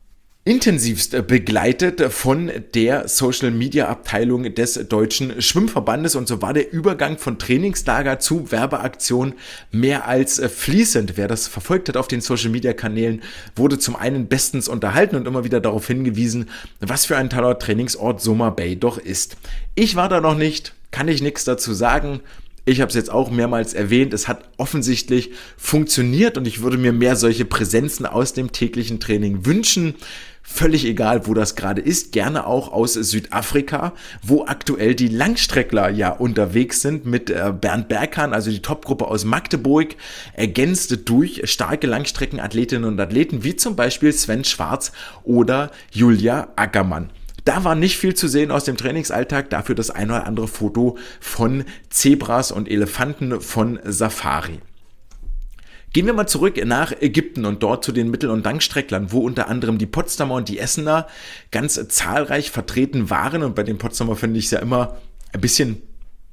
A: intensivst begleitet von der Social-Media-Abteilung des Deutschen Schwimmverbandes, und so war der Übergang von Trainingslager zu Werbeaktion mehr als fließend. Wer das verfolgt hat auf den Social-Media-Kanälen, wurde zum einen bestens unterhalten und immer wieder darauf hingewiesen, was für ein toller Trainingsort Soma Bay doch ist. Ich war da noch nicht, kann ich nichts dazu sagen. Ich habe es jetzt auch mehrmals erwähnt, es hat offensichtlich funktioniert und ich würde mir mehr solche Präsenzen aus dem täglichen Training wünschen. Völlig egal, wo das gerade ist, gerne auch aus Südafrika, wo aktuell die Langstreckler ja unterwegs sind mit Bernd Berghahn, also die Topgruppe aus Magdeburg, ergänzt durch starke Langstreckenathletinnen und Athleten, wie zum Beispiel Sven Schwarz oder Julia Ackermann. Da war nicht viel zu sehen aus dem Trainingsalltag, dafür das ein oder andere Foto von Zebras und Elefanten von Safari. Gehen wir mal zurück nach Ägypten und dort zu den Mittel- und Langstrecklern, wo unter anderem die Potsdamer und die Essener ganz zahlreich vertreten waren. Und bei den Potsdamer finde ich es ja immer ein bisschen,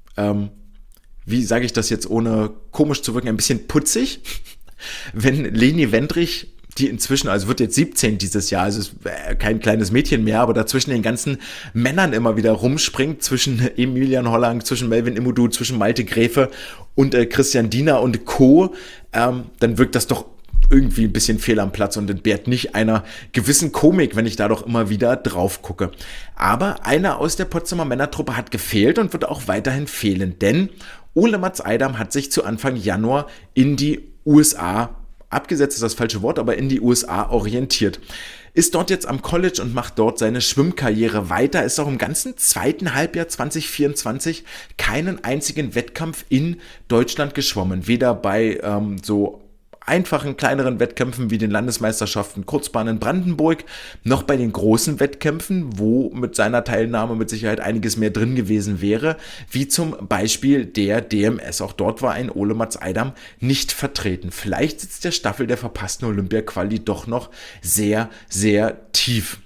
A: wie sage ich das jetzt ohne komisch zu wirken, ein bisschen putzig, wenn Leni Wendrich, die inzwischen, also wird jetzt 17 dieses Jahr, also ist kein kleines Mädchen mehr, aber dazwischen den ganzen Männern immer wieder rumspringt, zwischen Emilian Holland, zwischen Melvin Imudu, zwischen Malte Gräfe und Christian Diener und Co., dann wirkt das doch irgendwie ein bisschen fehl am Platz und entbehrt nicht einer gewissen Komik, wenn ich da doch immer wieder drauf gucke. Aber einer aus der Potsdamer Männertruppe hat gefehlt und wird auch weiterhin fehlen, denn Ole Mats Eidam hat sich zu Anfang Januar in die USA, abgesetzt ist das falsche Wort, aber in die USA orientiert. Ist dort jetzt am College und macht dort seine Schwimmkarriere weiter, ist auch im ganzen zweiten Halbjahr 2024 keinen einzigen Wettkampf in Deutschland geschwommen. Weder bei so einfachen, kleineren Wettkämpfen wie den Landesmeisterschaften Kurzbahn in Brandenburg, noch bei den großen Wettkämpfen, wo mit seiner Teilnahme mit Sicherheit einiges mehr drin gewesen wäre, wie zum Beispiel der DMS. Auch dort war ein Ole Mats Eidam nicht vertreten. Vielleicht sitzt der Staffel der verpassten Olympia-Quali doch noch sehr, sehr tief.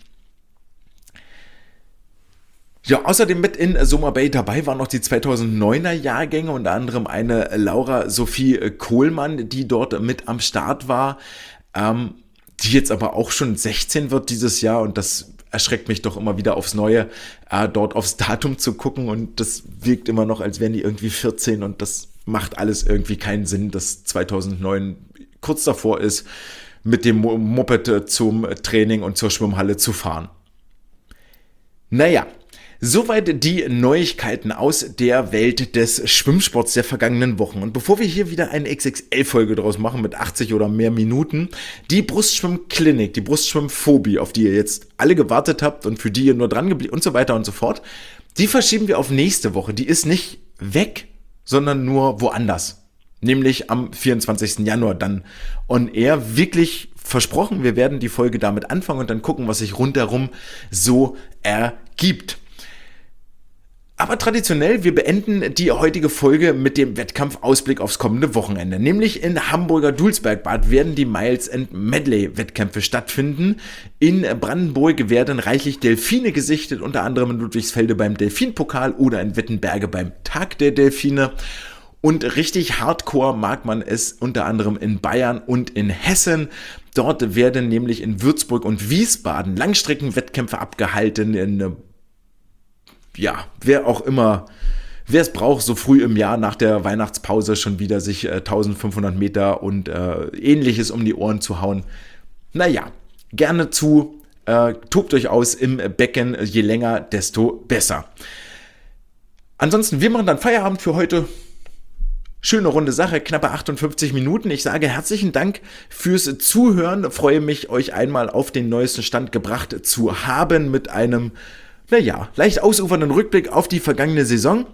A: Ja, außerdem mit in Soma Bay dabei waren noch die 2009er Jahrgänge, unter anderem eine Laura Sophie Kohlmann, die dort mit am Start war, die jetzt aber auch schon 16 wird dieses Jahr, und das erschreckt mich doch immer wieder aufs Neue, dort aufs Datum zu gucken, und das wirkt immer noch, als wären die irgendwie 14, und das macht alles irgendwie keinen Sinn, dass 2009 kurz davor ist, mit dem Moped zum Training und zur Schwimmhalle zu fahren. Naja, soweit die Neuigkeiten aus der Welt des Schwimmsports der vergangenen Wochen. Und bevor wir hier wieder eine XXL-Folge draus machen mit 80 oder mehr Minuten, die Brustschwimmklinik, die Brustschwimmphobie, auf die ihr jetzt alle gewartet habt und für die ihr nur dran geblieben und so weiter und so fort, die verschieben wir auf nächste Woche. Die ist nicht weg, sondern nur woanders. Nämlich am 24. Januar dann on air. Wirklich versprochen, wir werden die Folge damit anfangen und dann gucken, was sich rundherum so ergibt. Aber traditionell, wir beenden die heutige Folge mit dem Wettkampfausblick aufs kommende Wochenende. Nämlich in Hamburger Dulsbergbad werden die Miles and Medley Wettkämpfe stattfinden. In Brandenburg werden reichlich Delfine gesichtet, unter anderem in Ludwigsfelde beim Delfinpokal oder in Wittenberge beim Tag der Delfine. Und richtig hardcore mag man es unter anderem in Bayern und in Hessen. Dort werden nämlich in Würzburg und Wiesbaden Langstreckenwettkämpfe abgehalten. Wer auch immer, wer es braucht, so früh im Jahr nach der Weihnachtspause schon wieder sich 1500 Meter und ähnliches um die Ohren zu hauen. Naja, gerne tobt euch aus im Becken, je länger, desto besser. Ansonsten, wir machen dann Feierabend für heute. Schöne runde Sache, knappe 58 Minuten. Ich sage herzlichen Dank fürs Zuhören. Freue mich, euch einmal auf den neuesten Stand gebracht zu haben mit einem, leicht ausufernden Rückblick auf die vergangene Saison.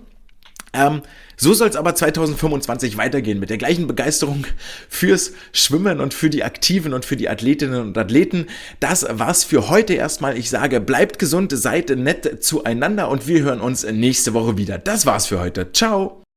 A: So soll es aber 2025 weitergehen, mit der gleichen Begeisterung fürs Schwimmen und für die Aktiven und für die Athletinnen und Athleten. Das war's für heute erstmal. Ich sage, bleibt gesund, seid nett zueinander und wir hören uns nächste Woche wieder. Das war's für heute. Ciao!